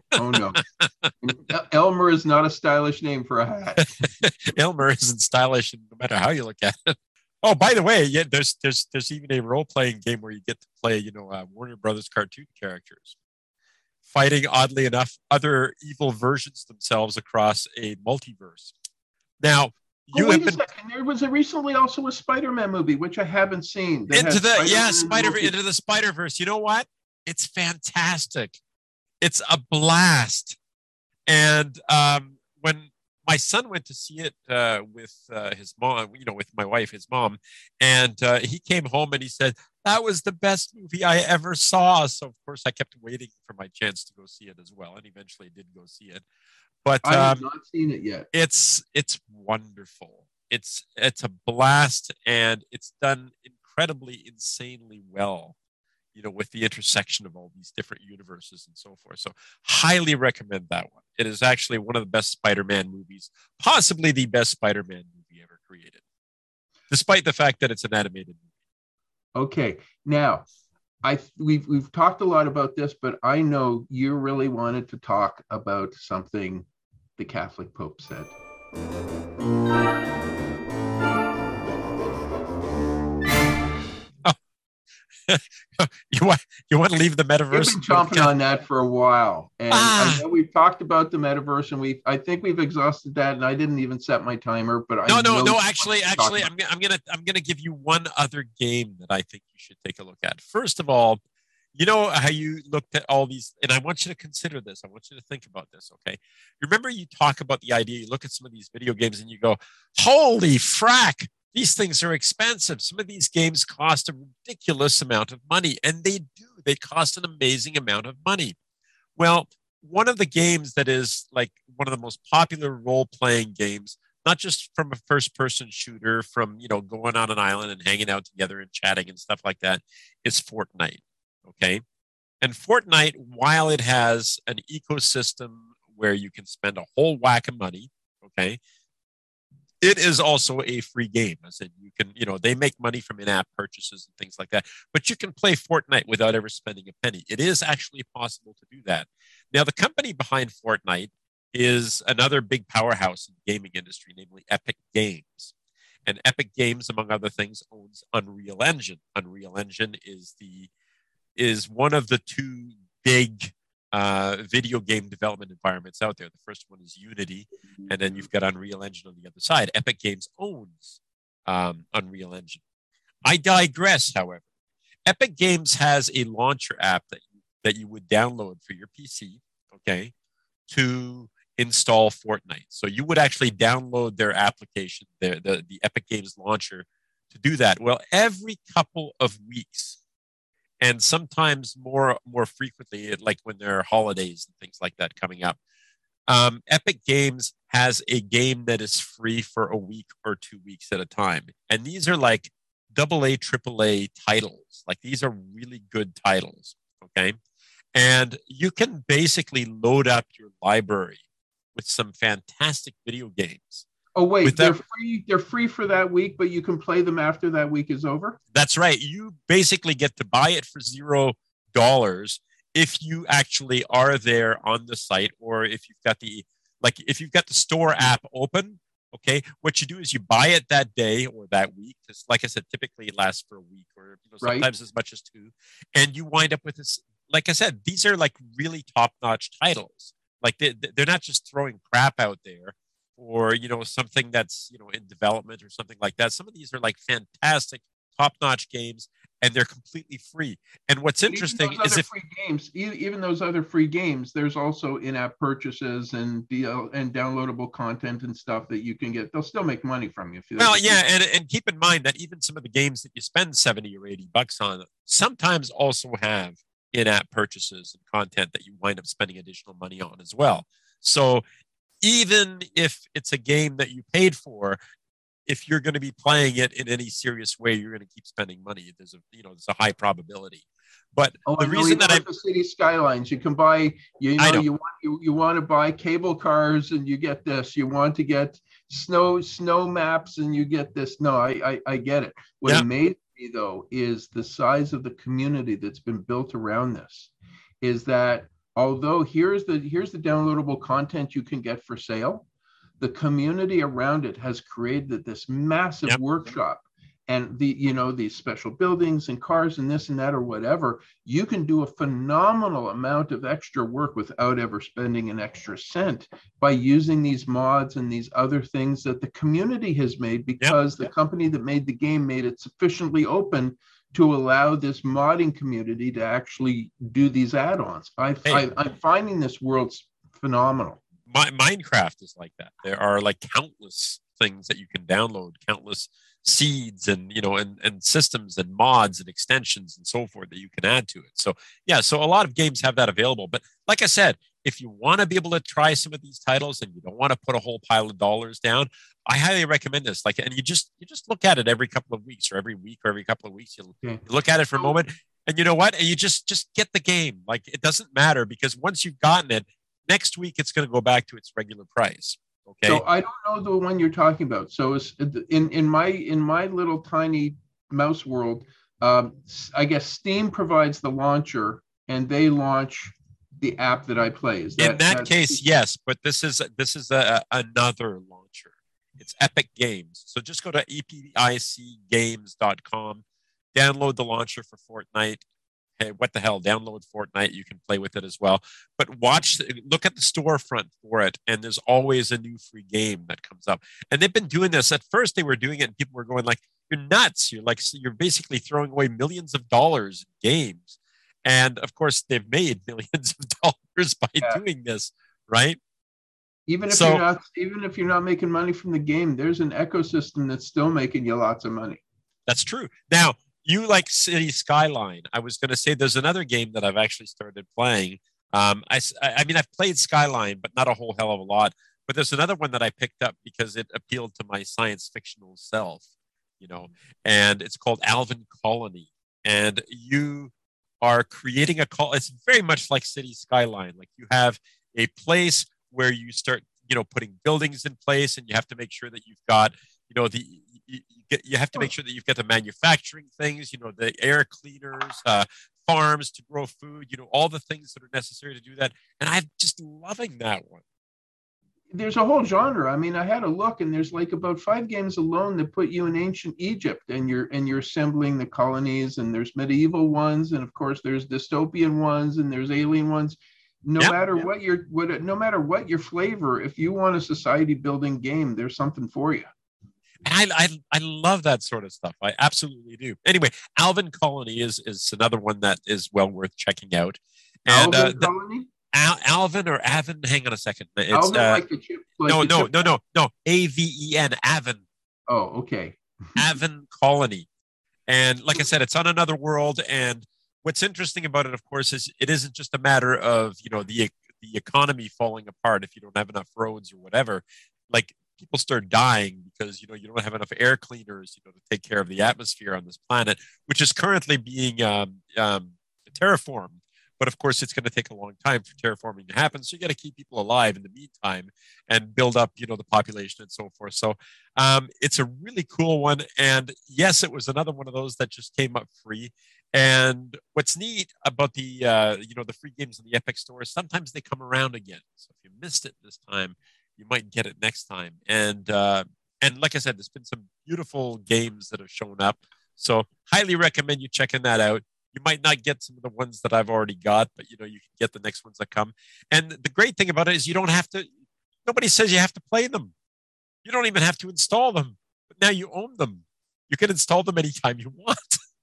Elmer is not a stylish name for a hat. Elmer isn't stylish no matter how you look at it. Oh, by the way, yeah, there's even a role-playing game where you get to play, Warner Brothers cartoon characters fighting, oddly enough, other evil versions themselves across a multiverse. Now, wait a second. There was recently also a Spider-Man movie, which I haven't seen. Into the Spider-Verse. You know what? It's fantastic. It's a blast. And when my son went to see it with his mom, with my wife, his mom, and he came home and he said, that was the best movie I ever saw. So, of course, I kept waiting for my chance to go see it as well. And eventually did go see it. But I have not seen it yet. It's wonderful. It's a blast, and it's done incredibly, insanely well. With the intersection of all these different universes and so forth. So highly recommend that one. It is actually one of the best Spider-Man movies, possibly the best Spider-Man movie ever created, despite the fact that it's an animated movie. Okay. Now, we've talked a lot about this, but I know you really wanted to talk about something the Catholic Pope said. you want to leave the We've metaverse? been chomping on that for a while, and I Ah, know we've talked about the metaverse, and I think we've exhausted that. And I didn't even set my timer, but I no, no, know no. you Actually, want to talk actually, about I'm gonna give you one other game that I think you should take a look at. First of all, you know how you looked at all these, and I want you to consider this. I want you to think about this. Okay, remember you talk about the idea. You look at some of these video games and you go, "Holy frack! These things are expensive. Some of these games cost a ridiculous amount of money, and they do. They cost an amazing amount of money." Well, one of the games that is like one of the most popular role-playing games, not just from a first-person shooter, from going on an island and hanging out together and chatting and stuff like that, is Fortnite. Okay, and Fortnite, while it has an ecosystem where you can spend a whole whack of money, okay, it is also a free game. I said you can, they make money from in-app purchases and things like that, but you can play Fortnite without ever spending a penny. It is actually possible to do that. Now, the company behind Fortnite is another big powerhouse in the gaming industry, namely Epic Games. And Epic Games, among other things, owns Unreal Engine. Unreal Engine is one of the two big video game development environments out there. The first one is Unity, and then you've got Unreal Engine on the other side. Epic Games owns Unreal Engine. I digress, however. Epic Games has a launcher app that you would download for your PC, okay, to install Fortnite. So you would actually download their application, the Epic Games launcher, to do that. Well, every couple of weeks, and sometimes more frequently, like when there are holidays and things like that coming up, Epic Games has a game that is free for a week or 2 weeks at a time, and these are like AA, AAA titles. Like these are really good titles. Okay, and you can basically load up your library with some fantastic video games. Oh wait, Without, they're free. They're free for that week, but you can play them after that week is over. That's right. You basically get to buy it for $0 if you actually are there on the site, or if you've got the store app open. Okay, what you do is you buy it that day or that week. Because, like I said, typically it lasts for a week, or Right. sometimes as much as two, and you wind up with this. Like I said, these are like really top-notch titles. Like they're not just throwing crap out there, or something that's in development or something like that. Some of these are like fantastic, top-notch games, and they're completely free. And what's But even interesting those is other if free games, even those other free games, there's also in-app purchases and and downloadable content and stuff that you can get. They'll still make money from you. If you well, yeah, and keep in mind that even some of the games that you spend 70 or $80 on sometimes also have in-app purchases and content that you wind up spending additional money on as well. So even if it's a game that you paid for, if you're going to be playing it in any serious way, you're going to keep spending money. There's a high probability. But Oh, the I know, reason that like the city skylines, you can buy. I know, You want to buy cable cars, and you get this. You want to get snow maps, and you get this. No, I get it. What yeah, amazed me though is the size of the community that's been built around this. Is that although here's the downloadable content you can get for sale, the community around it has created this massive yep, workshop, and these special buildings and cars and this and that or whatever. You can do a phenomenal amount of extra work without ever spending an extra cent by using these mods and these other things that the community has made, yep. because the company that made the game made it sufficiently open to allow this modding community to actually do these add-ons. Hey, I'm finding this world phenomenal. Minecraft is like that. There are like countless things that you can download, countless seeds and and systems and mods and extensions and so forth that you can add to it. So yeah, so a lot of games have that available. But like I said, if you want to be able to try some of these titles and you don't want to put a whole pile of dollars down, I highly recommend this. Like, and you just look at it every couple of weeks or every week or every couple of weeks. You look at it for a moment, and you know what? And you just get the game. Like, it doesn't matter, because once you've gotten it, next week it's going to go back to its regular price. Okay. So I don't know the one you're talking about. So it's in my little tiny mouse world. I guess Steam provides the launcher, and they launch the app that I play. Is that In that case, yes, but this is another launcher. It's Epic Games. So just go to epicgames.com download the launcher for Fortnite. Hey, what the hell? Download Fortnite. You can play with it as well. But look at the storefront for it, and there's always a new free game that comes up. And they've been doing this. At first, they were doing it, and people were going like, "You're nuts! You're basically throwing away millions of dollars in games." And of course, they've made millions of dollars by doing this, right? Even if you're not making money from the game, there's an ecosystem that's still making you lots of money. That's true. Now, you like City Skyline. I was going to say there's another game that I've actually started playing. I mean, I've played Skyline, but not a whole hell of a lot. But there's another one that I picked up because it appealed to my science fictional self, and it's called Alvin Colony. And you are creating it's very much like City Skyline. Like you have a place where you start, putting buildings in place, and you have to make sure that you've got, you have to make sure that you've got the manufacturing things, the air cleaners, farms to grow food, all the things that are necessary to do that. And I'm just loving that one. There's a whole genre. I mean, I had a look, and there's like about 5 games alone that put you in ancient Egypt, and you're assembling the colonies, and there's medieval ones, and of course there's dystopian ones, and there's alien ones. No matter what your flavor, if you want a society building game, there's something for you. And I love that sort of stuff. I absolutely do. Anyway, Alvin Colony is another one that is well worth checking out. And Alvin Colony? Alvin or Avon? Hang on a second. It's, Alvin like the chip? No. AVEN, Avon. Oh, okay. Avon Colony. And like I said, it's on another world. And what's interesting about it, of course, is it isn't just a matter of, the economy falling apart if you don't have enough roads or whatever. Like, people start dying because, you don't have enough air cleaners, to take care of the atmosphere on this planet, which is currently being terraformed. But of course, it's going to take a long time for terraforming to happen. So you got to keep people alive in the meantime and build up, the population and so forth. So it's a really cool one. And yes, it was another one of those that just came up free. And what's neat about the, the free games in the Epic Store is sometimes they come around again. So if you missed it this time, you might get it next time. And like I said, there's been some beautiful games that have shown up. So highly recommend you checking that out. You might not get some of the ones that I've already got, but you can get the next ones that come. And the great thing about it is you don't have to, nobody says you have to play them. You don't even have to install them, but now you own them. You can install them anytime you want.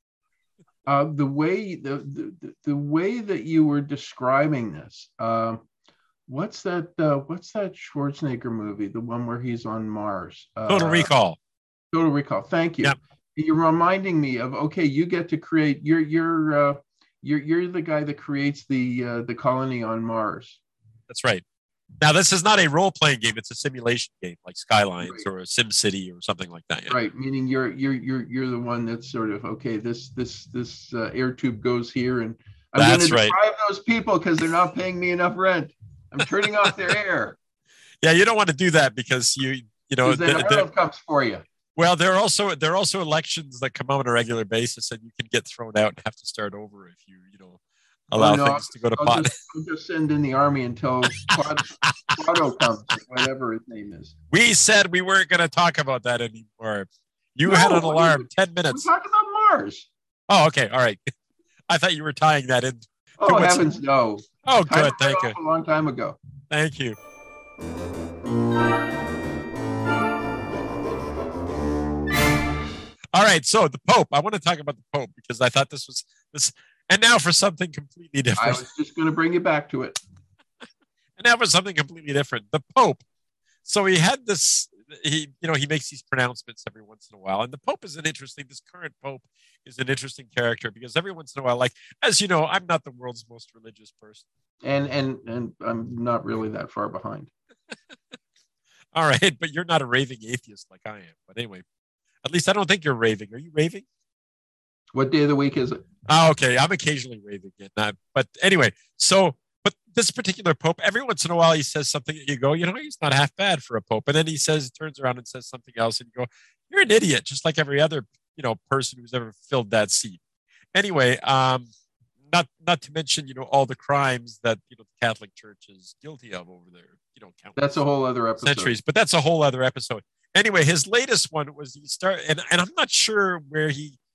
The way that you were describing this, what's that Schwarzenegger movie? The one where he's on Mars. Total Recall. Total Recall. Thank you. Yep. You're reminding me of, okay, you get to create, you're the guy that creates the colony on Mars. That's right. Now, this is not a role-playing game; it's a simulation game, like Skylines or Sim City or something like that. Yeah. Right. Meaning you're the one that's sort of, okay, this air tube goes here, and I'm going to deprive those people because they're not paying me enough rent. I'm turning off their air. Yeah, you don't want to do that because you know then Ireland comes for you. Well, there are also elections that come out on a regular basis, and you can get thrown out and have to start over if you allow things to go to pot. I'll just send in the army until Quado comes, whatever his name is. We said we weren't going to talk about that anymore. You had an alarm. 10 minutes. We're talking about Mars. Oh, okay. All right. I thought you were tying that in. Oh, heavens, no. Oh, good. Thank you. A long time ago. Thank you. All right, so the Pope. I want to talk about the Pope because I thought this was this, and now for something completely different. I was just going to bring you back to it. And now for something completely different. The Pope. So he had this. He makes these pronouncements every once in a while, and the Pope is this current Pope is an interesting character because every once in a while, like as you know, I'm not the world's most religious person, and I'm not really that far behind. All right, but you're not a raving atheist like I am. But anyway. At least I don't think you're raving. Are you raving? What day of the week is it? Oh, okay. I'm occasionally raving. But anyway, but this particular Pope, every once in a while, he says something that you go, he's not half bad for a Pope. And then he turns around and says something else and you go, you're an idiot, just like every other, person who's ever filled that seat. Anyway, not to mention, all the crimes that, the Catholic Church is guilty of over there, that's a whole other episode. Centuries, but that's a whole other episode. Anyway, his latest one was and I'm not sure where he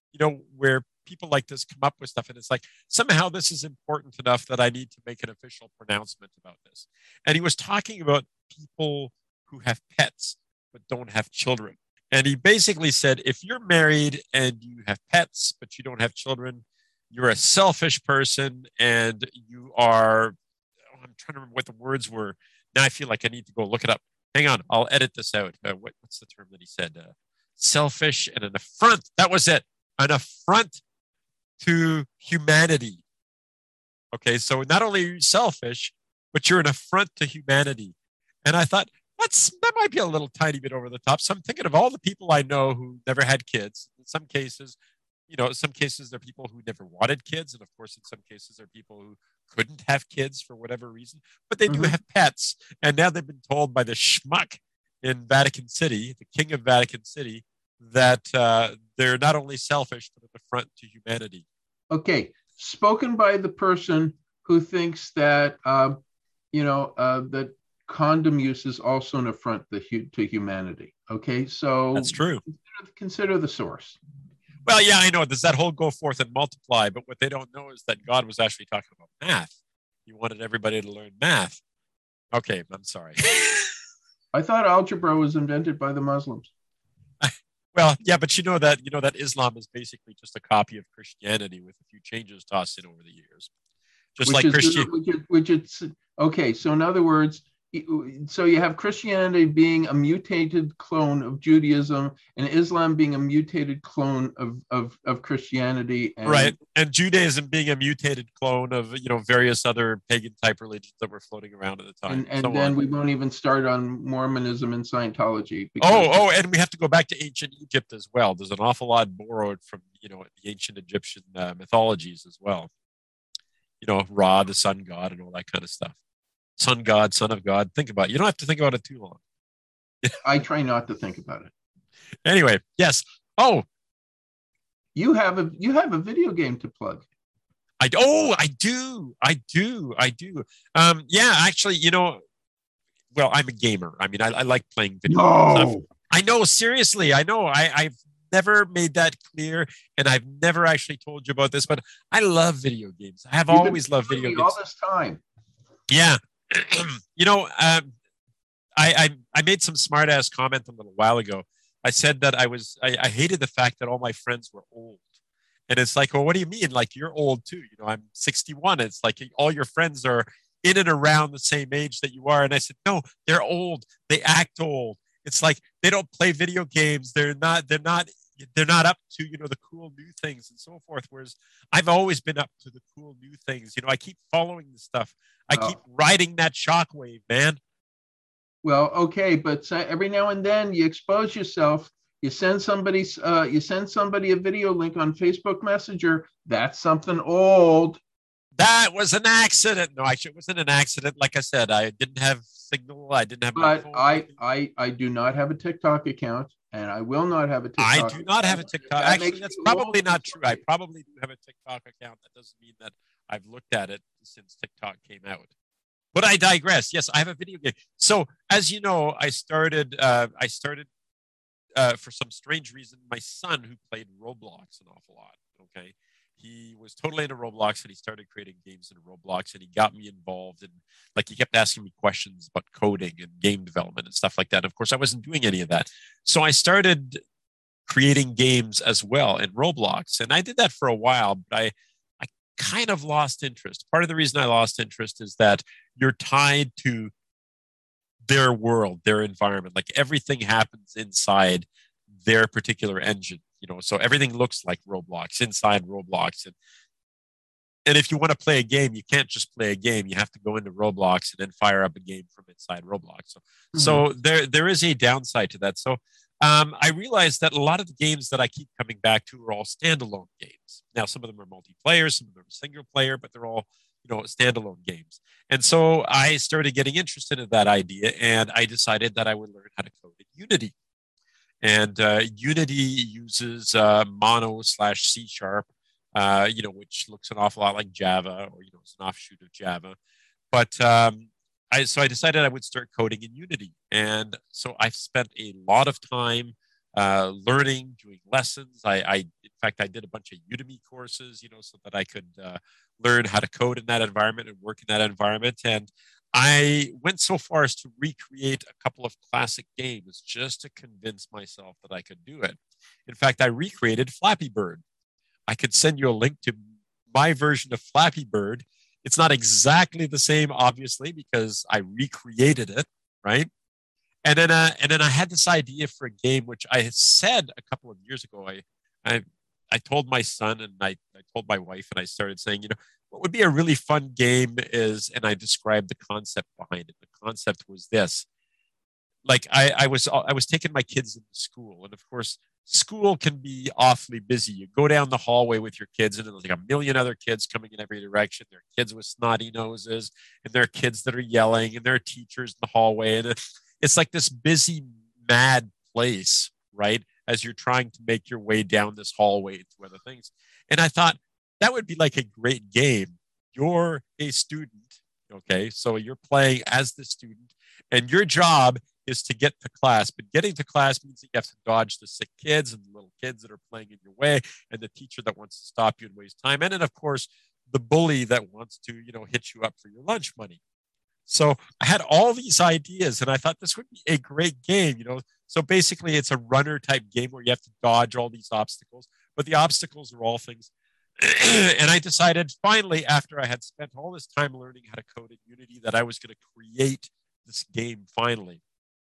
where people like this come up with stuff, and it's like somehow this is important enough that I need to make an official pronouncement about this. And he was talking about people who have pets but don't have children. And he basically said, if you're married and you have pets but you don't have children, you're a selfish person, and you are, I'm trying to remember what the words were. Now I feel like I need to go look it up. Hang on, I'll edit this out. What's the term that he said? Selfish and an affront. That was it. An affront to humanity. Okay, so not only are you selfish, but you're an affront to humanity. And I thought, that might be a little tiny bit over the top. So I'm thinking of all the people I know who never had kids. In some cases, they're people who never wanted kids. And of course, in some cases, they're people who couldn't have kids for whatever reason, but they do have pets. And now they've been told by the schmuck in Vatican City, the king of Vatican City, that they're not only selfish, but an affront to humanity. Okay. Spoken by the person who thinks that, that condom use is also an affront to humanity. Okay. So that's true. Consider the source. Well, yeah, I know. There's that whole go forth and multiply, but what they don't know is that God was actually talking about math. He wanted everybody to learn math. Okay, I'm sorry. I thought algebra was invented by the Muslims. Well, yeah, but you know that Islam is basically just a copy of Christianity with a few changes tossed in over the years. Just like Christianity. Okay, so in other words, so you have Christianity being a mutated clone of Judaism, and Islam being a mutated clone of Christianity, right? And Judaism being a mutated clone of various other pagan type religions that were floating around at the time. And so then we won't even start on Mormonism and Scientology. And we have to go back to ancient Egypt as well. There's an awful lot borrowed from the ancient Egyptian mythologies as well. Ra, the sun god, and all that kind of stuff. Sun God, son of God. Think about it. You don't have to think about it too long. I try not to think about it. Anyway, yes. Oh, you have a video game to plug. I do. Yeah, actually, well, I'm a gamer. I mean, I like playing video games. I know, seriously. I know. I've never made that clear, and I've never actually told you about this, but I love video games. I have always loved video games. All this time. Yeah. I made some smart ass comment a little while ago. I said that I hated the fact that all my friends were old. And it's like, well, what do you mean? Like, you're old too. I'm 61. It's like all your friends are in and around the same age that you are. And I said, no, they're old. They act old. It's like they don't play video games. They're not up to, the cool new things and so forth. Whereas I've always been up to the cool new things. I keep following the stuff. I keep riding that shockwave, man. Well, okay, but every now and then you expose yourself. You send somebody a video link on Facebook Messenger. That's something old. That was an accident. No, actually, it wasn't an accident. Like I said, I didn't have signal. I didn't have. But I do not have a TikTok account, and I will not have a TikTok. I do not have a TikTok. Actually, that's probably not true. I probably do have a TikTok account. That doesn't mean that I've looked at it since TikTok came out. But I digress. Yes, I have a video game. So, as you know, I started for some strange reason, my son, who played Roblox an awful lot, okay, he was totally into Roblox, and he started creating games in Roblox, and he got me involved, and he kept asking me questions about coding and game development and stuff like that. And of course, I wasn't doing any of that. So I started creating games as well in Roblox, and I did that for a while, but I kind of lost interest. Part of the reason I lost interest is that you're tied to their world, their environment. Like, everything happens inside their particular engine, so everything looks like Roblox, inside Roblox. And if you want to play a game, you can't just play a game. You have to go into Roblox and then fire up a game from inside Roblox. So there is a downside to that. So I realized that a lot of the games that I keep coming back to are all standalone games. Now, some of them are multiplayer, some of them are single player, but they're all, standalone games. And so I started getting interested in that idea, and I decided that I would learn how to code in Unity. And Unity uses Mono/C#, which looks an awful lot like Java, or, it's an offshoot of Java. But so I decided I would start coding in Unity. And so I've spent a lot of time learning, doing lessons. In fact, I did a bunch of Udemy courses, so that I could learn how to code in that environment and work in that environment. And I went so far as to recreate a couple of classic games just to convince myself that I could do it. In fact, I recreated Flappy Bird. I could send you a link to my version of Flappy Bird. It's not exactly the same, obviously, because I recreated it, right? And then I had this idea for a game which I had said a couple of years ago. I I told my son and I told my wife and I started saying, what would be a really fun game is, and I described the concept behind it. The concept was this: like I was taking my kids into school, and of course, school can be awfully busy. You go down the hallway with your kids, and there's like a million other kids coming in every direction. There are kids with snotty noses, and there are kids that are yelling, and there are teachers in the hallway, and it's like this busy, mad place, right? As you're trying to make your way down this hallway to other things. And I thought that would be like a great game. You're a student, okay? So you're playing as the student, and your job is to get to class. But getting to class means that you have to dodge the sick kids and the little kids that are playing in your way, and the teacher that wants to stop you and waste time. And then, of course, the bully that wants to, hit you up for your lunch money. So I had all these ideas, and I thought this would be a great game. So basically, it's a runner type game where you have to dodge all these obstacles, but the obstacles are all things. And I decided finally, after I had spent all this time learning how to code in Unity, that I was going to create this game finally.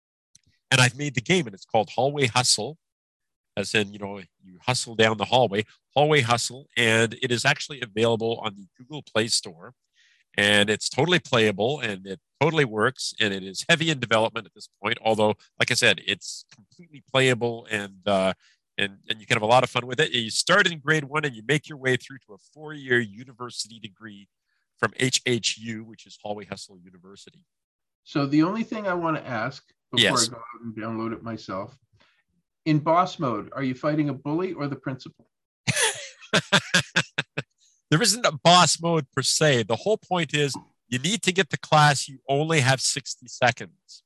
And I've made the game, and it's called Hallway Hustle, as in, you hustle down the Hallway Hustle, and it is actually available on the Google Play Store. And it's totally playable, and it totally works, and it is heavy in development at this point. Although, like I said, it's completely playable, and you can have a lot of fun with it. You start in grade 1, and you make your way through to a 4-year university degree from HHU, which is Hallway Hustle University. So the only thing I want to ask before I go out and download it myself, in boss mode, are you fighting a bully or the principal? There isn't a boss mode per se. The whole point is you need to get to class. You only have 60 seconds.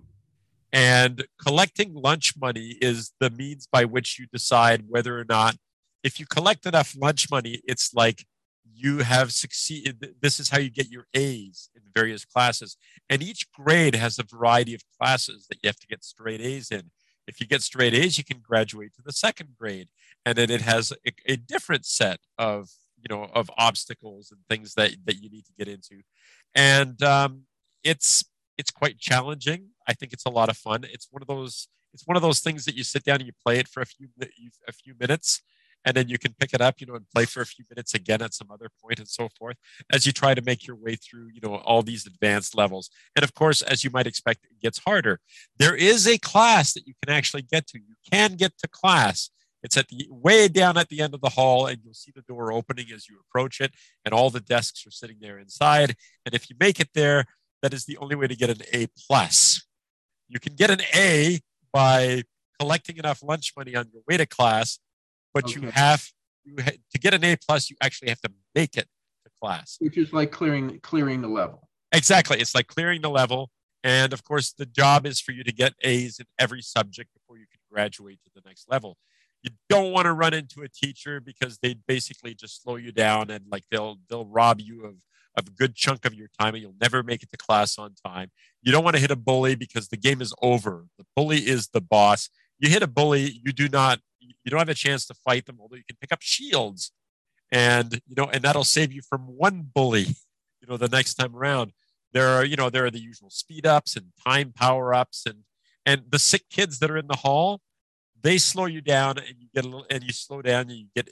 And collecting lunch money is the means by which you decide whether or not, if you collect enough lunch money, it's like you have succeeded. This is how you get your A's in various classes. And each grade has a variety of classes that you have to get straight A's in. If you get straight A's, you can graduate to the second grade. And then it has a different set of obstacles and things that you need to get into. And it's quite challenging. I think it's a lot of fun. It's one of those things that you sit down and you play it for a few minutes, and then you can pick it up, and play for a few minutes again at some other point and so forth as you try to make your way through, all these advanced levels. And of course, as you might expect, it gets harder. There is a class that you can actually get to. You can get to class. It's way down at the end of the hall, and you'll see the door opening as you approach it, and all the desks are sitting there inside. And if you make it there, that is the only way to get an A+. You can get an A by collecting enough lunch money on your way to class, but okay. To get an A+, you actually have to make it to class. Which is like clearing the level. Exactly. It's like clearing the level. And of course, the job is for you to get A's in every subject before you can graduate to the next level. You don't want to run into a teacher because they basically just slow you down, and like they'll rob you of a good chunk of your time, and you'll never make it to class on time. You don't want to hit a bully because the game is over. The bully is the boss. You hit a bully, you don't have a chance to fight them, although you can pick up shields, and that'll save you from one bully, the next time around. There are the usual speed ups and time power ups, and the sick kids that are in the hall, they slow you down, and you get you slow down, and you get,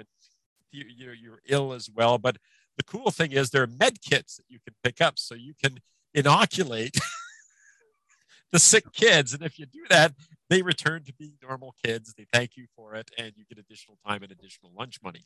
you're ill as well. But the cool thing is there are med kits that you can pick up, so you can inoculate the sick kids. And if you do that, they return to being normal kids. They thank you for it, and you get additional time and additional lunch money.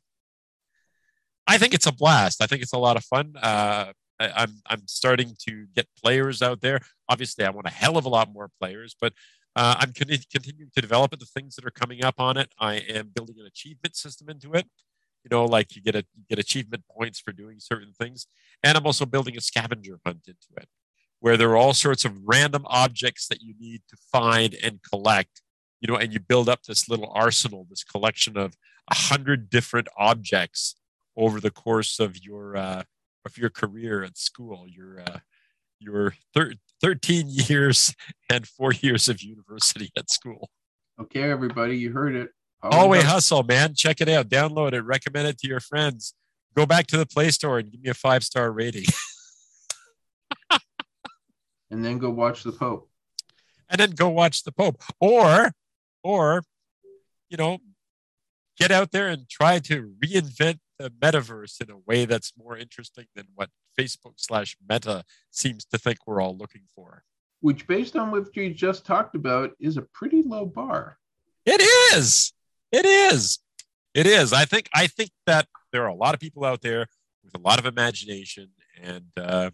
I think it's a blast. I think it's a lot of fun. I'm starting to get players out there. Obviously, I want a hell of a lot more players, but I'm continuing to develop it, the things that are coming up on it. I am building an achievement system into it. Like you get achievement points for doing certain things. And I'm also building a scavenger hunt into it, where there are all sorts of random objects that you need to find and collect and you build up this little arsenal, this collection of 100 different objects over the course of your career at school, your 13 years and 4 years of university at school. Okay, everybody, you heard it. Hallway Hustle, man. Check it out. Download it. Recommend it to your friends. Go back to the Play Store and give me a 5-star rating. And then go watch the Pope. Or, get out there and try to reinvent the metaverse in a way that's more interesting than what Facebook/Meta seems to think we're all looking for. Which, based on what you just talked about, is a pretty low bar. It is. I think that there are a lot of people out there with a lot of imagination, and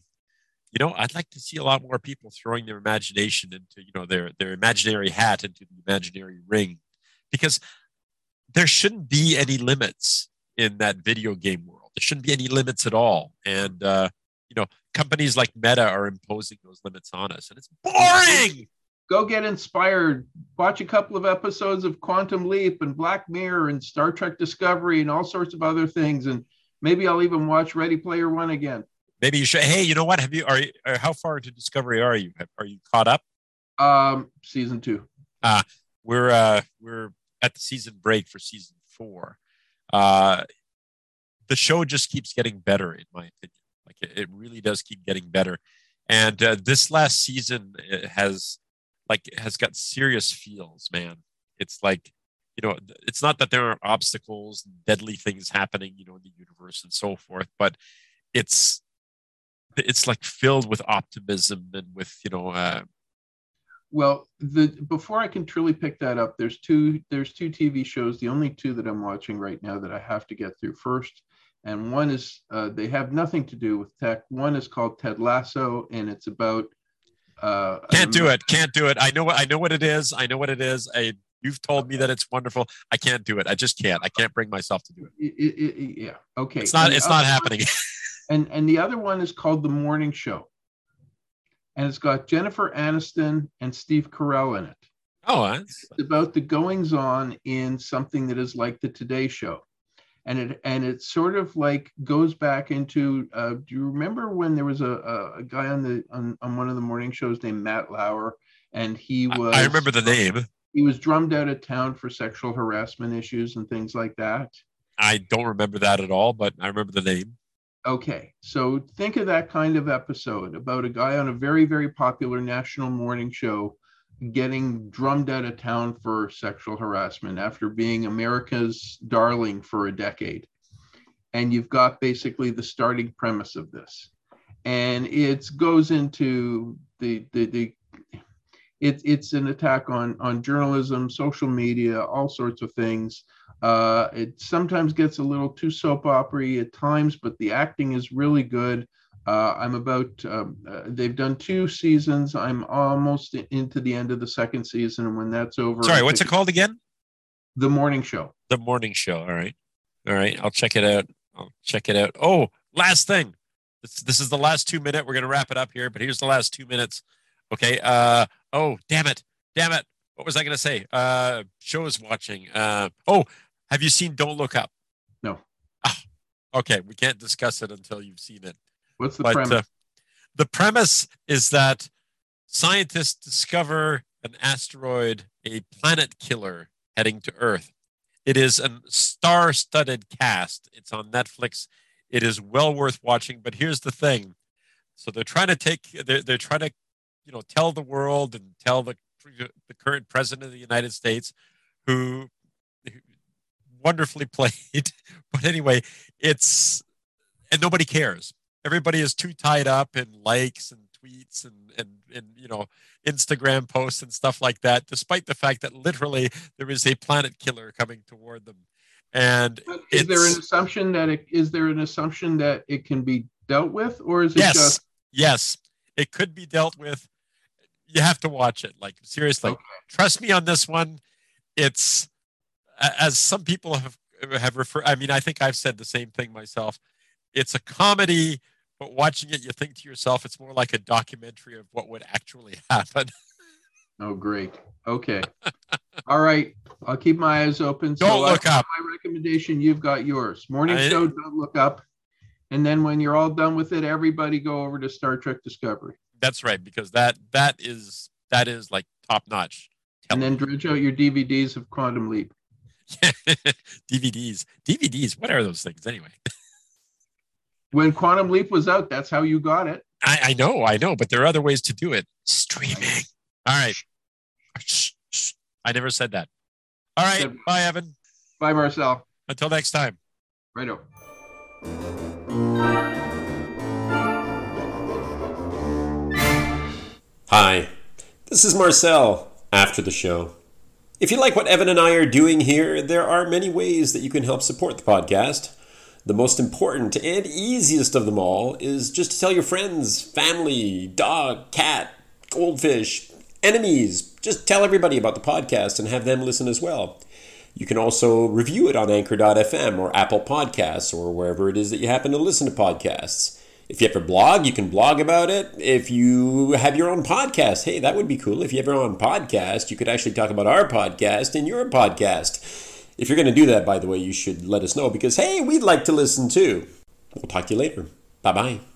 I'd like to see a lot more people throwing their imagination into their imaginary hat into the imaginary ring, because there shouldn't be any limits in that video game world. There shouldn't be any limits at all, and companies like Meta are imposing those limits on us, and it's boring. Go get inspired. Watch a couple of episodes of Quantum Leap and Black Mirror and Star Trek Discovery and all sorts of other things. And maybe I'll even watch Ready Player One again. Maybe you should. Hey, you know what? How far into Discovery are you? Are you caught up? Season 2. We're at the season break for season 4. The show just keeps getting better, in my opinion. Like it really does keep getting better. And this last season has got serious feels, man. It's like, it's not that there are obstacles and deadly things happening, in the universe and so forth, but it's like filled with optimism and with, well, before I can truly pick that up, there's two TV shows, the only two that I'm watching right now that I have to get through first. And one is, they have nothing to do with tech. One is called Ted Lasso, and it's about Can't do it. I know what it is. You've told me that it's wonderful. I can't do it. I just can't. I can't bring myself to do it. Yeah. Okay. It's not happening. And the other one is called The Morning Show, and it's got Jennifer Aniston and Steve Carell in it. Oh, it's about the goings on in something that is like the Today Show. And it sort of like goes back into, do you remember when there was a guy on one of the morning shows named Matt Lauer, and I remember the name. He was drummed out of town for sexual harassment issues and things like that. I don't remember that at all, but I remember the name. Okay, so think of that kind of episode about a guy on a very, very popular national morning show getting drummed out of town for sexual harassment after being America's darling for a decade. And you've got basically the starting premise of this. And it goes into it's an attack on journalism, social media, all sorts of things. It sometimes gets a little too soap opera-y at times, but the acting is really good. They've done 2 seasons. I'm almost into the end of the second season. And when that's over. Sorry, what's it called again? The Morning Show. The Morning Show. All right. I'll check it out. Oh, last thing. This is the last 2 minute. We're going to wrap it up here, but here's the last 2 minutes. Okay. Oh, damn it. What was I going to say? Shows watching. Have you seen Don't Look Up? No. Okay. We can't discuss it until you've seen it. What's the premise? The premise is that scientists discover an asteroid, a planet killer heading to Earth. It is a star-studded cast. It's on Netflix. It is well worth watching. But here's the thing: so they're trying to tell the world and tell the current president of the United States, who wonderfully played. But anyway, and nobody cares. Everybody is too tied up in likes and tweets and Instagram posts and stuff like that, despite the fact that literally there is a planet killer coming toward them. And is there an assumption that it can be dealt with, or is it yes, it could be dealt with. You have to watch it. Like, seriously, okay. Trust me on this one. It's, as some people have referred. I mean, I think I've said the same thing myself. It's a comedy, but watching it, you think to yourself, it's more like a documentary of what would actually happen. Oh, great. Okay. All right. I'll keep my eyes open. Don't look up. My recommendation, you've got yours. Morning show, don't look up. And then when you're all done with it, everybody go over to Star Trek Discovery. That's right, because that is like top notch. And then dredge out your DVDs of Quantum Leap. DVDs. What are those things anyway? When Quantum Leap was out, that's how you got it. I know, but there are other ways to do it. Streaming. All right. I never said that. All right. Bye, Evan. Bye, Marcel. Until next time. Righto. Hi, this is Marcel after the show. If you like what Evan and I are doing here, there are many ways that you can help support the podcast. The most important and easiest of them all is just to tell your friends, family, dog, cat, goldfish, enemies. Just tell everybody about the podcast and have them listen as well. You can also review it on Anchor.fm or Apple Podcasts or wherever it is that you happen to listen to podcasts. If you have a blog, you can blog about it. If you have your own podcast, hey, that would be cool. If you have your own podcast, you could actually talk about our podcast in your podcast. If you're going to do that, by the way, you should let us know because, hey, we'd like to listen too. We'll talk to you later. Bye-bye.